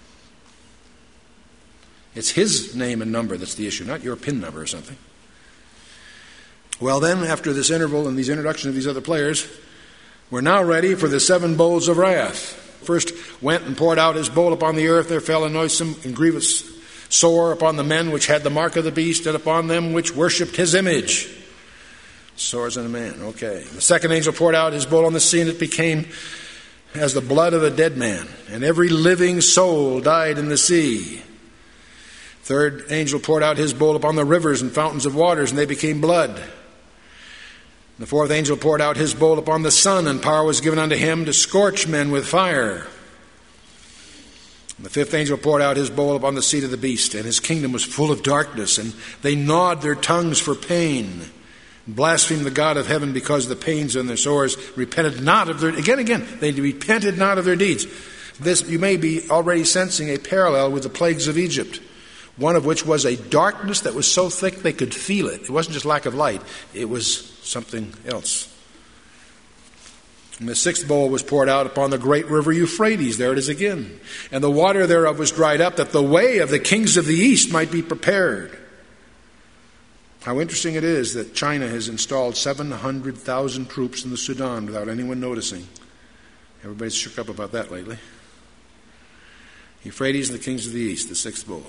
It's his name and number that's the issue, not your PIN number or something. Well, then, after this interval and these introductions of these other players, we're now ready for the seven bowls of wrath. First went and poured out his bowl upon the earth. There fell a noisome and grievous sore upon the men which had the mark of the beast, and upon them which worshipped his image. Sores in a man. Okay. The second angel poured out his bowl on the sea, and it became as the blood of a dead man, and every living soul died in the sea. Third angel poured out his bowl upon the rivers and fountains of waters, and they became blood. The fourth angel poured out his bowl upon the sun, and power was given unto him to scorch men with fire. And the fifth angel poured out his bowl upon the seat of the beast, and his kingdom was full of darkness, and they gnawed their tongues for pain, and blasphemed the God of heaven because of the pains in their sores, repented not of their, again, again, they repented not of their deeds. This, you may be already sensing a parallel with the plagues of Egypt. One of which was a darkness that was so thick they could feel it. It wasn't just lack of light. It was something else. And the sixth bowl was poured out upon the great river Euphrates. There it is again. And the water thereof was dried up, that the way of the kings of the east might be prepared. How interesting it is that China has installed seven hundred thousand troops in the Sudan without anyone noticing. Everybody's shook up about that lately. Euphrates and the kings of the east, the sixth bowl.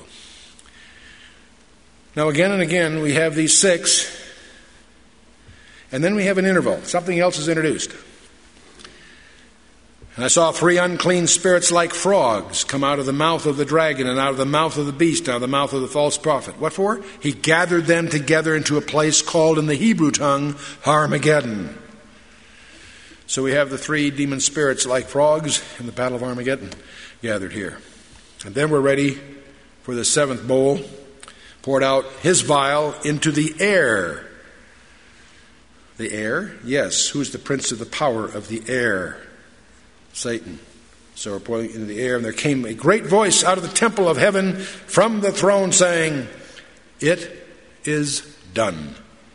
Now, again and again, we have these six, and then we have an interval. Something else is introduced. And I saw three unclean spirits like frogs come out of the mouth of the dragon and out of the mouth of the beast, out of the mouth of the false prophet. What for? He gathered them together into a place called in the Hebrew tongue Armageddon. So we have the three demon spirits like frogs in the Battle of Armageddon gathered here. And then we're ready for the seventh bowl, poured out his vial into the air. The air? Yes. Who's the prince of the power of the air? Satan. So we're pouring into the air, and there came a great voice out of the temple of heaven from the throne saying, "It is done."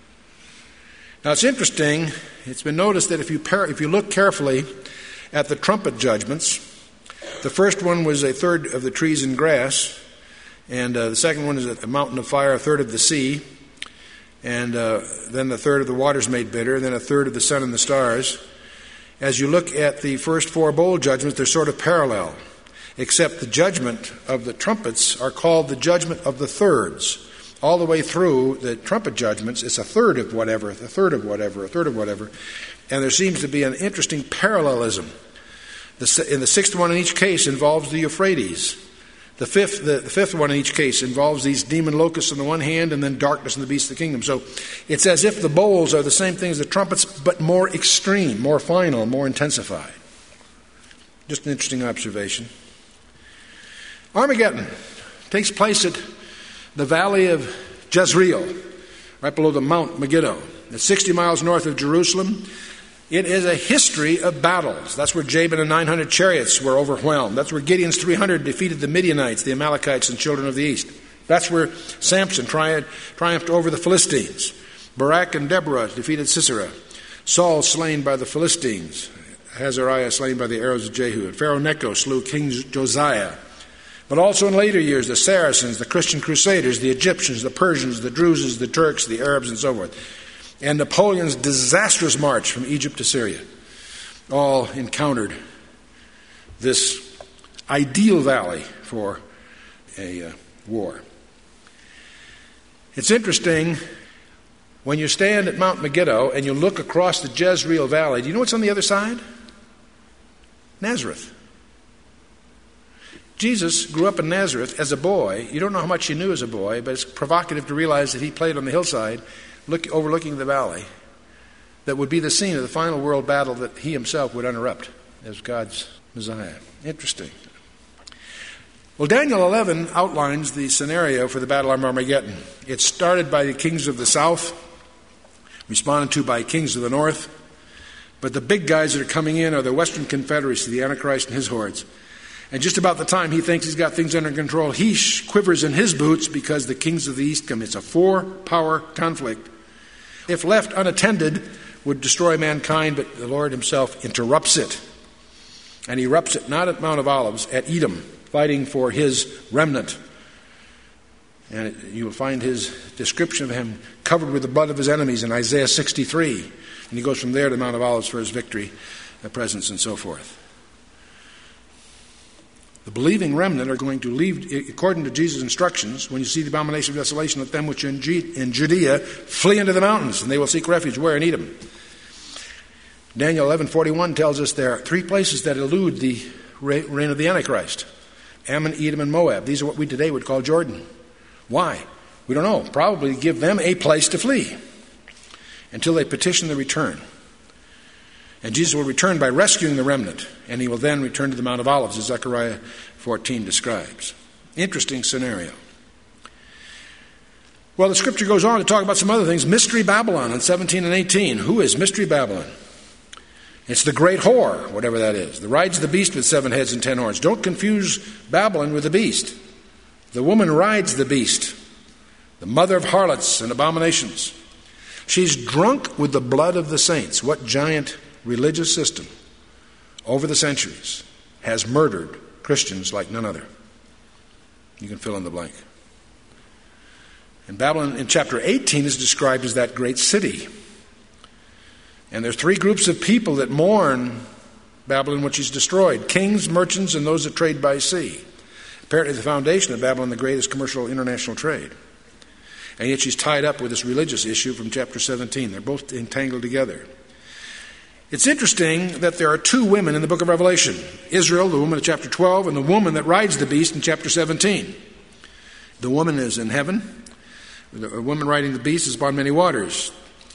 Now it's interesting, it's been noticed that if you par- if you look carefully at the trumpet judgments, the first one was a third of the trees and grass, and uh, the second one is a mountain of fire, a third of the sea, and uh, then a third of the waters made bitter, and then a third of the sun and the stars. As you look at the first four bowl judgments, they're sort of parallel, except the judgment of the trumpets are called the judgment of the thirds. All the way through the trumpet judgments, it's a third of whatever, a third of whatever, a third of whatever. And there seems to be an interesting parallelism. The, in the sixth one in each case involves the Euphrates. The fifth, the, the fifth one in each case involves these demon locusts on the one hand and then darkness and the beast of the kingdom. So it's as if the bowls are the same thing as the trumpets, but more extreme, more final, more intensified. Just an interesting observation. Armageddon takes place at the valley of Jezreel, right below the Mount Megiddo. It's sixty miles north of Jerusalem. It is a history of battles. That's where Jabin and nine hundred chariots were overwhelmed. That's where Gideon's three hundred defeated the Midianites, the Amalekites, and children of the east. That's where Samson tri- triumphed over the Philistines. Barak and Deborah defeated Sisera. Saul slain by the Philistines. Azariah slain by the arrows of Jehu. And Pharaoh Necho slew King Josiah. But also in later years, the Saracens, the Christian Crusaders, the Egyptians, the Persians, the Druzes, the Turks, the Arabs, and so forth. And Napoleon's disastrous march from Egypt to Syria all encountered this ideal valley for a uh, war. It's interesting, when you stand at Mount Megiddo and you look across the Jezreel Valley, do you know what's on the other side? Nazareth. Jesus grew up in Nazareth as a boy. You don't know how much he knew as a boy, but it's provocative to realize that he played on the hillside look, overlooking the valley that would be the scene of the final world battle that he himself would interrupt as God's Messiah. Interesting. Well, Daniel eleven outlines the scenario for the Battle of Armageddon. It's started by the kings of the south, responded to by kings of the north, but the big guys that are coming in are the Western Confederacy, the Antichrist and his hordes. And just about the time he thinks he's got things under control, he quivers in his boots because the kings of the east come. It's a four-power conflict. If left unattended, would destroy mankind, but the Lord himself interrupts it. And he erupts it not at Mount of Olives, at Edom, fighting for his remnant. And it, you will find his description of him covered with the blood of his enemies in Isaiah sixty-three. And he goes from there to Mount of Olives for his victory, uh, presence, and so forth. The believing remnant are going to leave, according to Jesus' instructions, when you see the abomination of desolation, let them which are in Judea flee into the mountains, and they will seek refuge. Where? In Edom. Daniel eleven forty-one tells us there are three places that elude the reign of the Antichrist. Ammon, Edom, and Moab. These are what we today would call Jordan. Why? We don't know. Probably give them a place to flee until they petition the return. And Jesus will return by rescuing the remnant, and he will then return to the Mount of Olives, as Zechariah fourteen describes. Interesting scenario. Well, the scripture goes on to talk about some other things. Mystery Babylon in seventeen and eighteen. Who is Mystery Babylon? It's the great whore, whatever that is. The rides the beast with seven heads and ten horns. Don't confuse Babylon with the beast. The woman rides the beast, the mother of harlots and abominations. She's drunk with the blood of the saints. What giant religious system over the centuries has murdered Christians like none other? You can fill in the blank. And Babylon in chapter eighteen is described as that great city. And there's three groups of people that mourn Babylon, which is destroyed: kings, merchants, and those that trade by sea. Apparently the foundation of Babylon the Great is commercial international trade. And yet she's tied up with this religious issue from chapter seventeen. They're both entangled together. It's interesting that there are two women in the book of Revelation. Israel, the woman of chapter twelve, and the woman that rides the beast in chapter seventeen. The woman is in heaven. The woman riding the beast is upon many waters.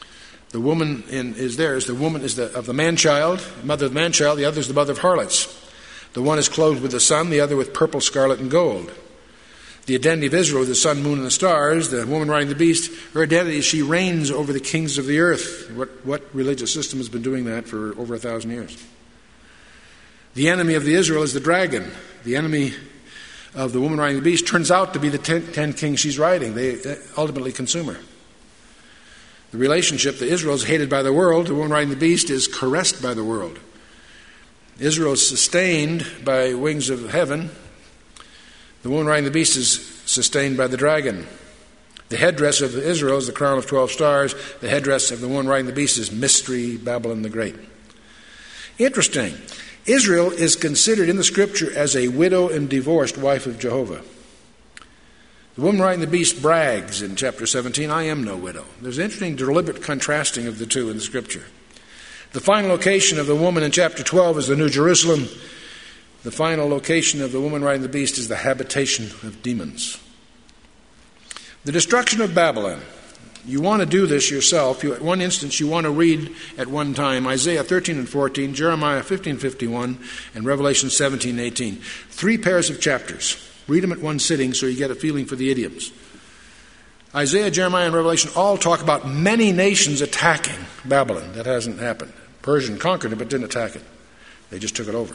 The woman in, is there is the woman is the, of the man-child, mother of the man-child. The other is the mother of harlots. The one is clothed with the sun, the other with purple, scarlet, and gold. The identity of Israel is the sun, moon, and the stars. The woman riding the beast, her identity is she reigns over the kings of the earth. What, what religious system has been doing that for over a thousand years? The enemy of the Israel is the dragon. The enemy of the woman riding the beast turns out to be the ten, ten kings she's riding. They ultimately consume her. The relationship, that Israel is hated by the world, the woman riding the beast is caressed by the world. Israel is sustained by wings of heaven. The woman riding the beast is sustained by the dragon. The headdress of Israel is the crown of twelve stars. The headdress of the woman riding the beast is Mystery Babylon the Great. Interesting. Israel is considered in the Scripture as a widow and divorced wife of Jehovah. The woman riding the beast brags in chapter seventeen, I am no widow. There's an interesting deliberate contrasting of the two in the Scripture. The final location of the woman in chapter twelve is the New Jerusalem. The final location of the woman riding the beast is the habitation of demons. The destruction of Babylon. You want to do this yourself. You, at one instance, you want to read at one time Isaiah thirteen and fourteen, Jeremiah fifteen fifty-one, and Revelation seventeen eighteen. Three pairs of chapters. Read them at one sitting so you get a feeling for the idioms. Isaiah, Jeremiah, and Revelation all talk about many nations attacking Babylon. That hasn't happened. Persia conquered it but didn't attack it. They just took it over.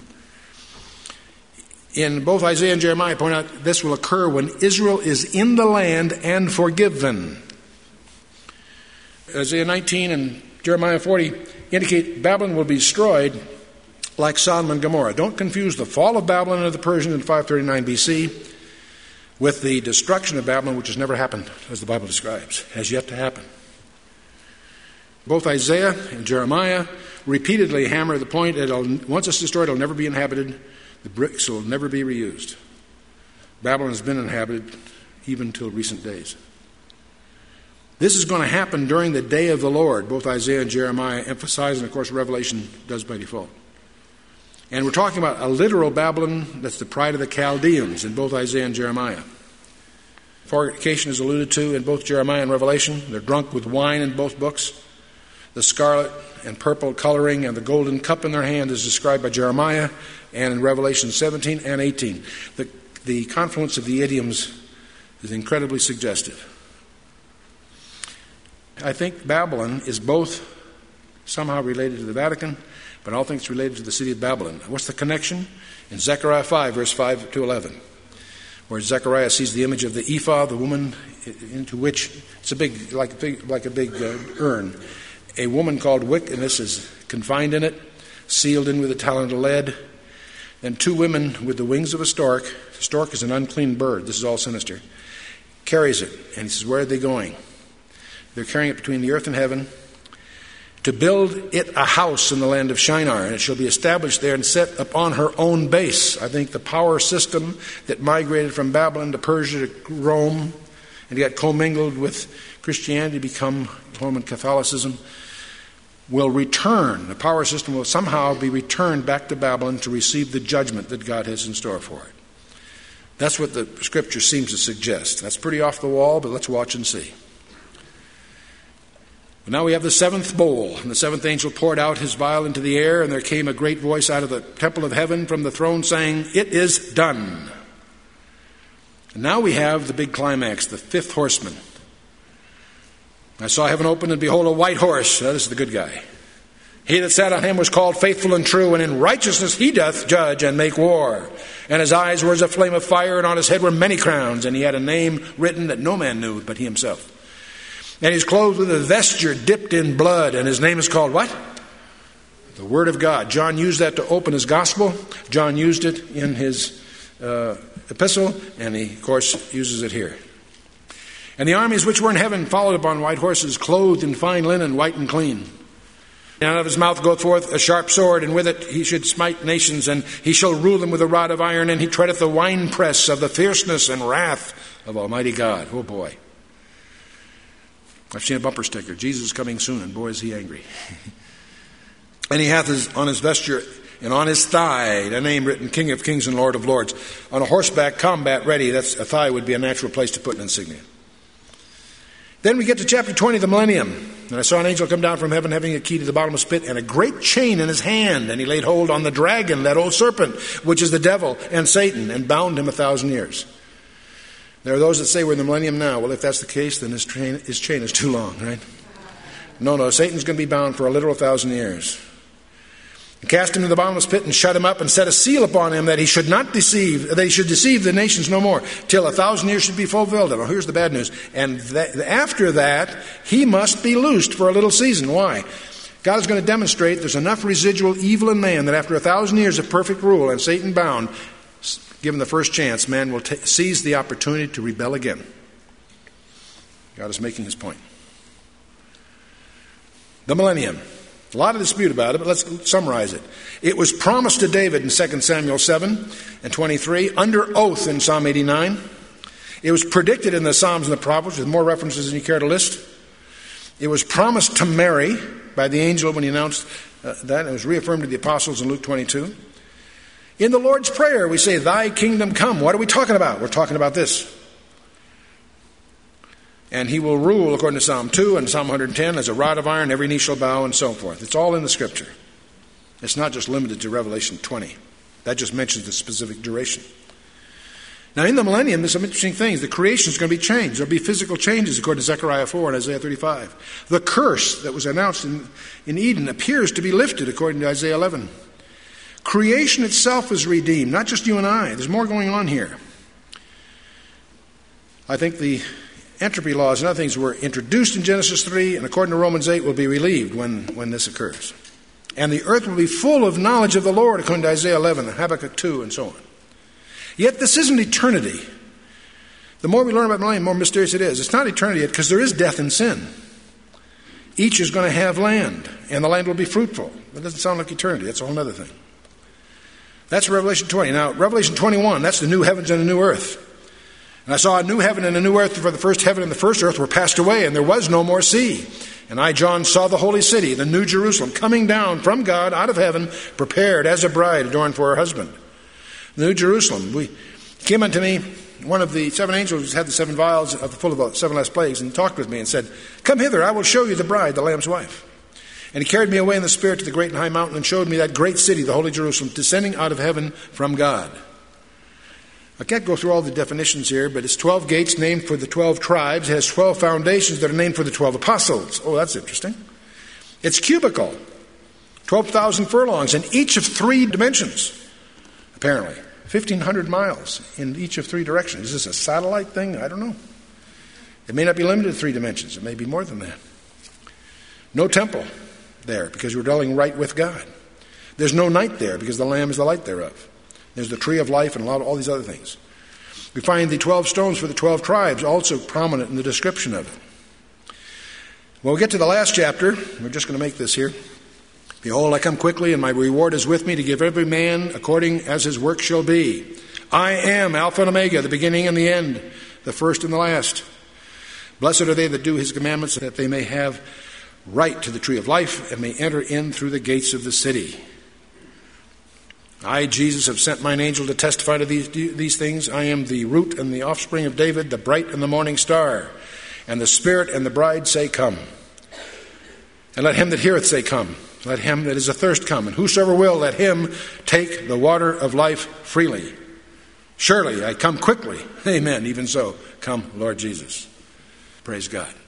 In both Isaiah and Jeremiah point out this will occur when Israel is in the land and forgiven. Isaiah nineteen and Jeremiah forty indicate Babylon will be destroyed like Sodom and Gomorrah. Don't confuse the fall of Babylon under the Persians in five thirty-nine B C with the destruction of Babylon, which has never happened, as the Bible describes, has yet to happen. Both Isaiah and Jeremiah repeatedly hammer the point that it'll, once it's destroyed, it'll never be inhabited. The bricks will never be reused. Babylon has been inhabited even till recent days. This is going to happen during the day of the Lord, both Isaiah and Jeremiah emphasize, and of course Revelation does by default. And we're talking about a literal Babylon that's the pride of the Chaldeans in both Isaiah and Jeremiah. Fornication is alluded to in both Jeremiah and Revelation. They're drunk with wine in both books. The scarlet and purple coloring and the golden cup in their hand is described by Jeremiah and in Revelation seventeen and eighteen. The, the confluence of the idioms is incredibly suggestive. I think Babylon is both somehow related to the Vatican, but I don't think it's related to the city of Babylon. What's the connection? In Zechariah five, verse five to eleven, where Zechariah sees the image of the ephah, the woman into which it's a big, like a big, like a big uh, urn. A woman called Wickedness is confined in it, sealed in with a talent of lead. Then two women with the wings of a stork. The stork is an unclean bird. This is all sinister. Carries it, and he says, "Where are they going?" They're carrying it between the earth and heaven to build it a house in the land of Shinar, and it shall be established there and set upon her own base. I think the power system that migrated from Babylon to Persia to Rome and got commingled with Christianity to become Roman Catholicism will return. The power system will somehow be returned back to Babylon to receive the judgment that God has in store for it. That's what the Scripture seems to suggest. That's pretty off the wall, but let's watch and see. Now we have the seventh bowl, and the seventh angel poured out his vial into the air, and there came a great voice out of the temple of heaven from the throne saying, "It is done." And now we have the big climax, the fifth horseman. I saw heaven open, and behold, a white horse. Now, this is the good guy. He that sat on him was called Faithful and True, and in righteousness he doth judge and make war. And his eyes were as a flame of fire, and on his head were many crowns, and he had a name written that no man knew but he himself. And he's clothed with a vesture dipped in blood, and his name is called what? The Word of God. John used that to open his gospel. John used it in his uh, epistle, and he, of course, uses it here. And the armies which were in heaven followed upon white horses, clothed in fine linen, white and clean. And out of his mouth goeth forth a sharp sword, and with it he should smite nations, and he shall rule them with a rod of iron, and he treadeth the winepress of the fierceness and wrath of Almighty God. Oh boy. I've seen a bumper sticker, Jesus is coming soon, and boy is he angry. And he hath his, on his vesture and on his thigh a name written, King of Kings and Lord of Lords. On a horseback, combat ready. That's a thigh would be a natural place to put an insignia. Then we get to chapter twenty, the millennium. And I saw an angel come down from heaven having a key to the bottomless pit and a great chain in his hand. And he laid hold on the dragon, that old serpent, which is the devil and Satan, and bound him a thousand years. There are those that say we're in the millennium now. Well, if that's the case, then his chain, his chain is too long, right? No, no, Satan's going to be bound for a literal thousand years. And cast him into the bottomless pit and shut him up and set a seal upon him that he should not deceive, that he should deceive the nations no more, till a thousand years should be fulfilled. And here's the bad news. And that, after that, he must be loosed for a little season. Why? God is going to demonstrate there's enough residual evil in man that after a thousand years of perfect rule and Satan bound, given the first chance, man will t- seize the opportunity to rebel again. God is making his point. The millennium. A lot of dispute about it, but let's summarize it. It was promised to David in Second Samuel seven and twenty-three, under oath in Psalm eighty-nine. It was predicted in the Psalms and the Proverbs with more references than you care to list. It was promised to Mary by the angel when he announced uh, that. It was reaffirmed to the apostles in Luke twenty-two. In the Lord's Prayer, we say, "Thy kingdom come." What are we talking about? We're talking about this. And he will rule, according to Psalm two and Psalm one hundred ten, as a rod of iron, every knee shall bow, and so forth. It's all in the Scripture. It's not just limited to Revelation twenty. That just mentions the specific duration. Now, in the millennium, there's some interesting things. The creation is going to be changed. There will be physical changes, according to Zechariah four and Isaiah thirty-five. The curse that was announced in, in Eden appears to be lifted, according to Isaiah eleven. Creation itself is redeemed, not just you and I. There's more going on here. I think the entropy laws and other things were introduced in Genesis three, and according to Romans eight, will be relieved when, when this occurs. And the earth will be full of knowledge of the Lord, according to Isaiah eleven, Habakkuk two, and so on. Yet this isn't eternity. The more we learn about millennium, the more mysterious it is. It's not eternity yet, because there is death and sin. Each is going to have land, and the land will be fruitful. That doesn't sound like eternity. That's a whole other thing. That's Revelation twenty. Now, Revelation twenty-one, that's the new heavens and the new earth. And I saw a new heaven and a new earth, for the first heaven and the first earth were passed away, and there was no more sea. And I, John, saw the holy city, the new Jerusalem, coming down from God out of heaven, prepared as a bride adorned for her husband. The new Jerusalem. We came unto me, one of the seven angels who had the seven vials of full of the seven last plagues, and talked with me and said, "Come hither, I will show you the bride, the Lamb's wife." And he carried me away in the Spirit to the great and high mountain and showed me that great city, the holy Jerusalem, descending out of heaven from God. I can't go through all the definitions here, but it's twelve gates named for the twelve tribes. It has twelve foundations that are named for the twelve apostles. Oh, that's interesting. It's cubical, twelve thousand furlongs, in each of three dimensions, apparently. fifteen hundred miles in each of three directions. Is this a satellite thing? I don't know. It may not be limited to three dimensions. It may be more than that. No temple there, because we're dwelling right with God. There's no night there, because the Lamb is the light thereof. There's the tree of life and a lot of all these other things. We find the twelve stones for the twelve tribes also prominent in the description of it. When we get to the last chapter, we're just going to make this here. "Behold, I come quickly, and my reward is with me to give every man according as his work shall be. I am Alpha and Omega, the beginning and the end, the first and the last. Blessed are they that do his commandments, that they may have right to the tree of life and may enter in through the gates of the city. I, Jesus, have sent mine angel to testify to these, these things. I am the root and the offspring of David, the bright and the morning star. And the Spirit and the bride say, Come. And let him that heareth say, Come. Let him that is athirst come. And whosoever will, let him take the water of life freely. Surely I come quickly. Amen. Even so, come, Lord Jesus." Praise God.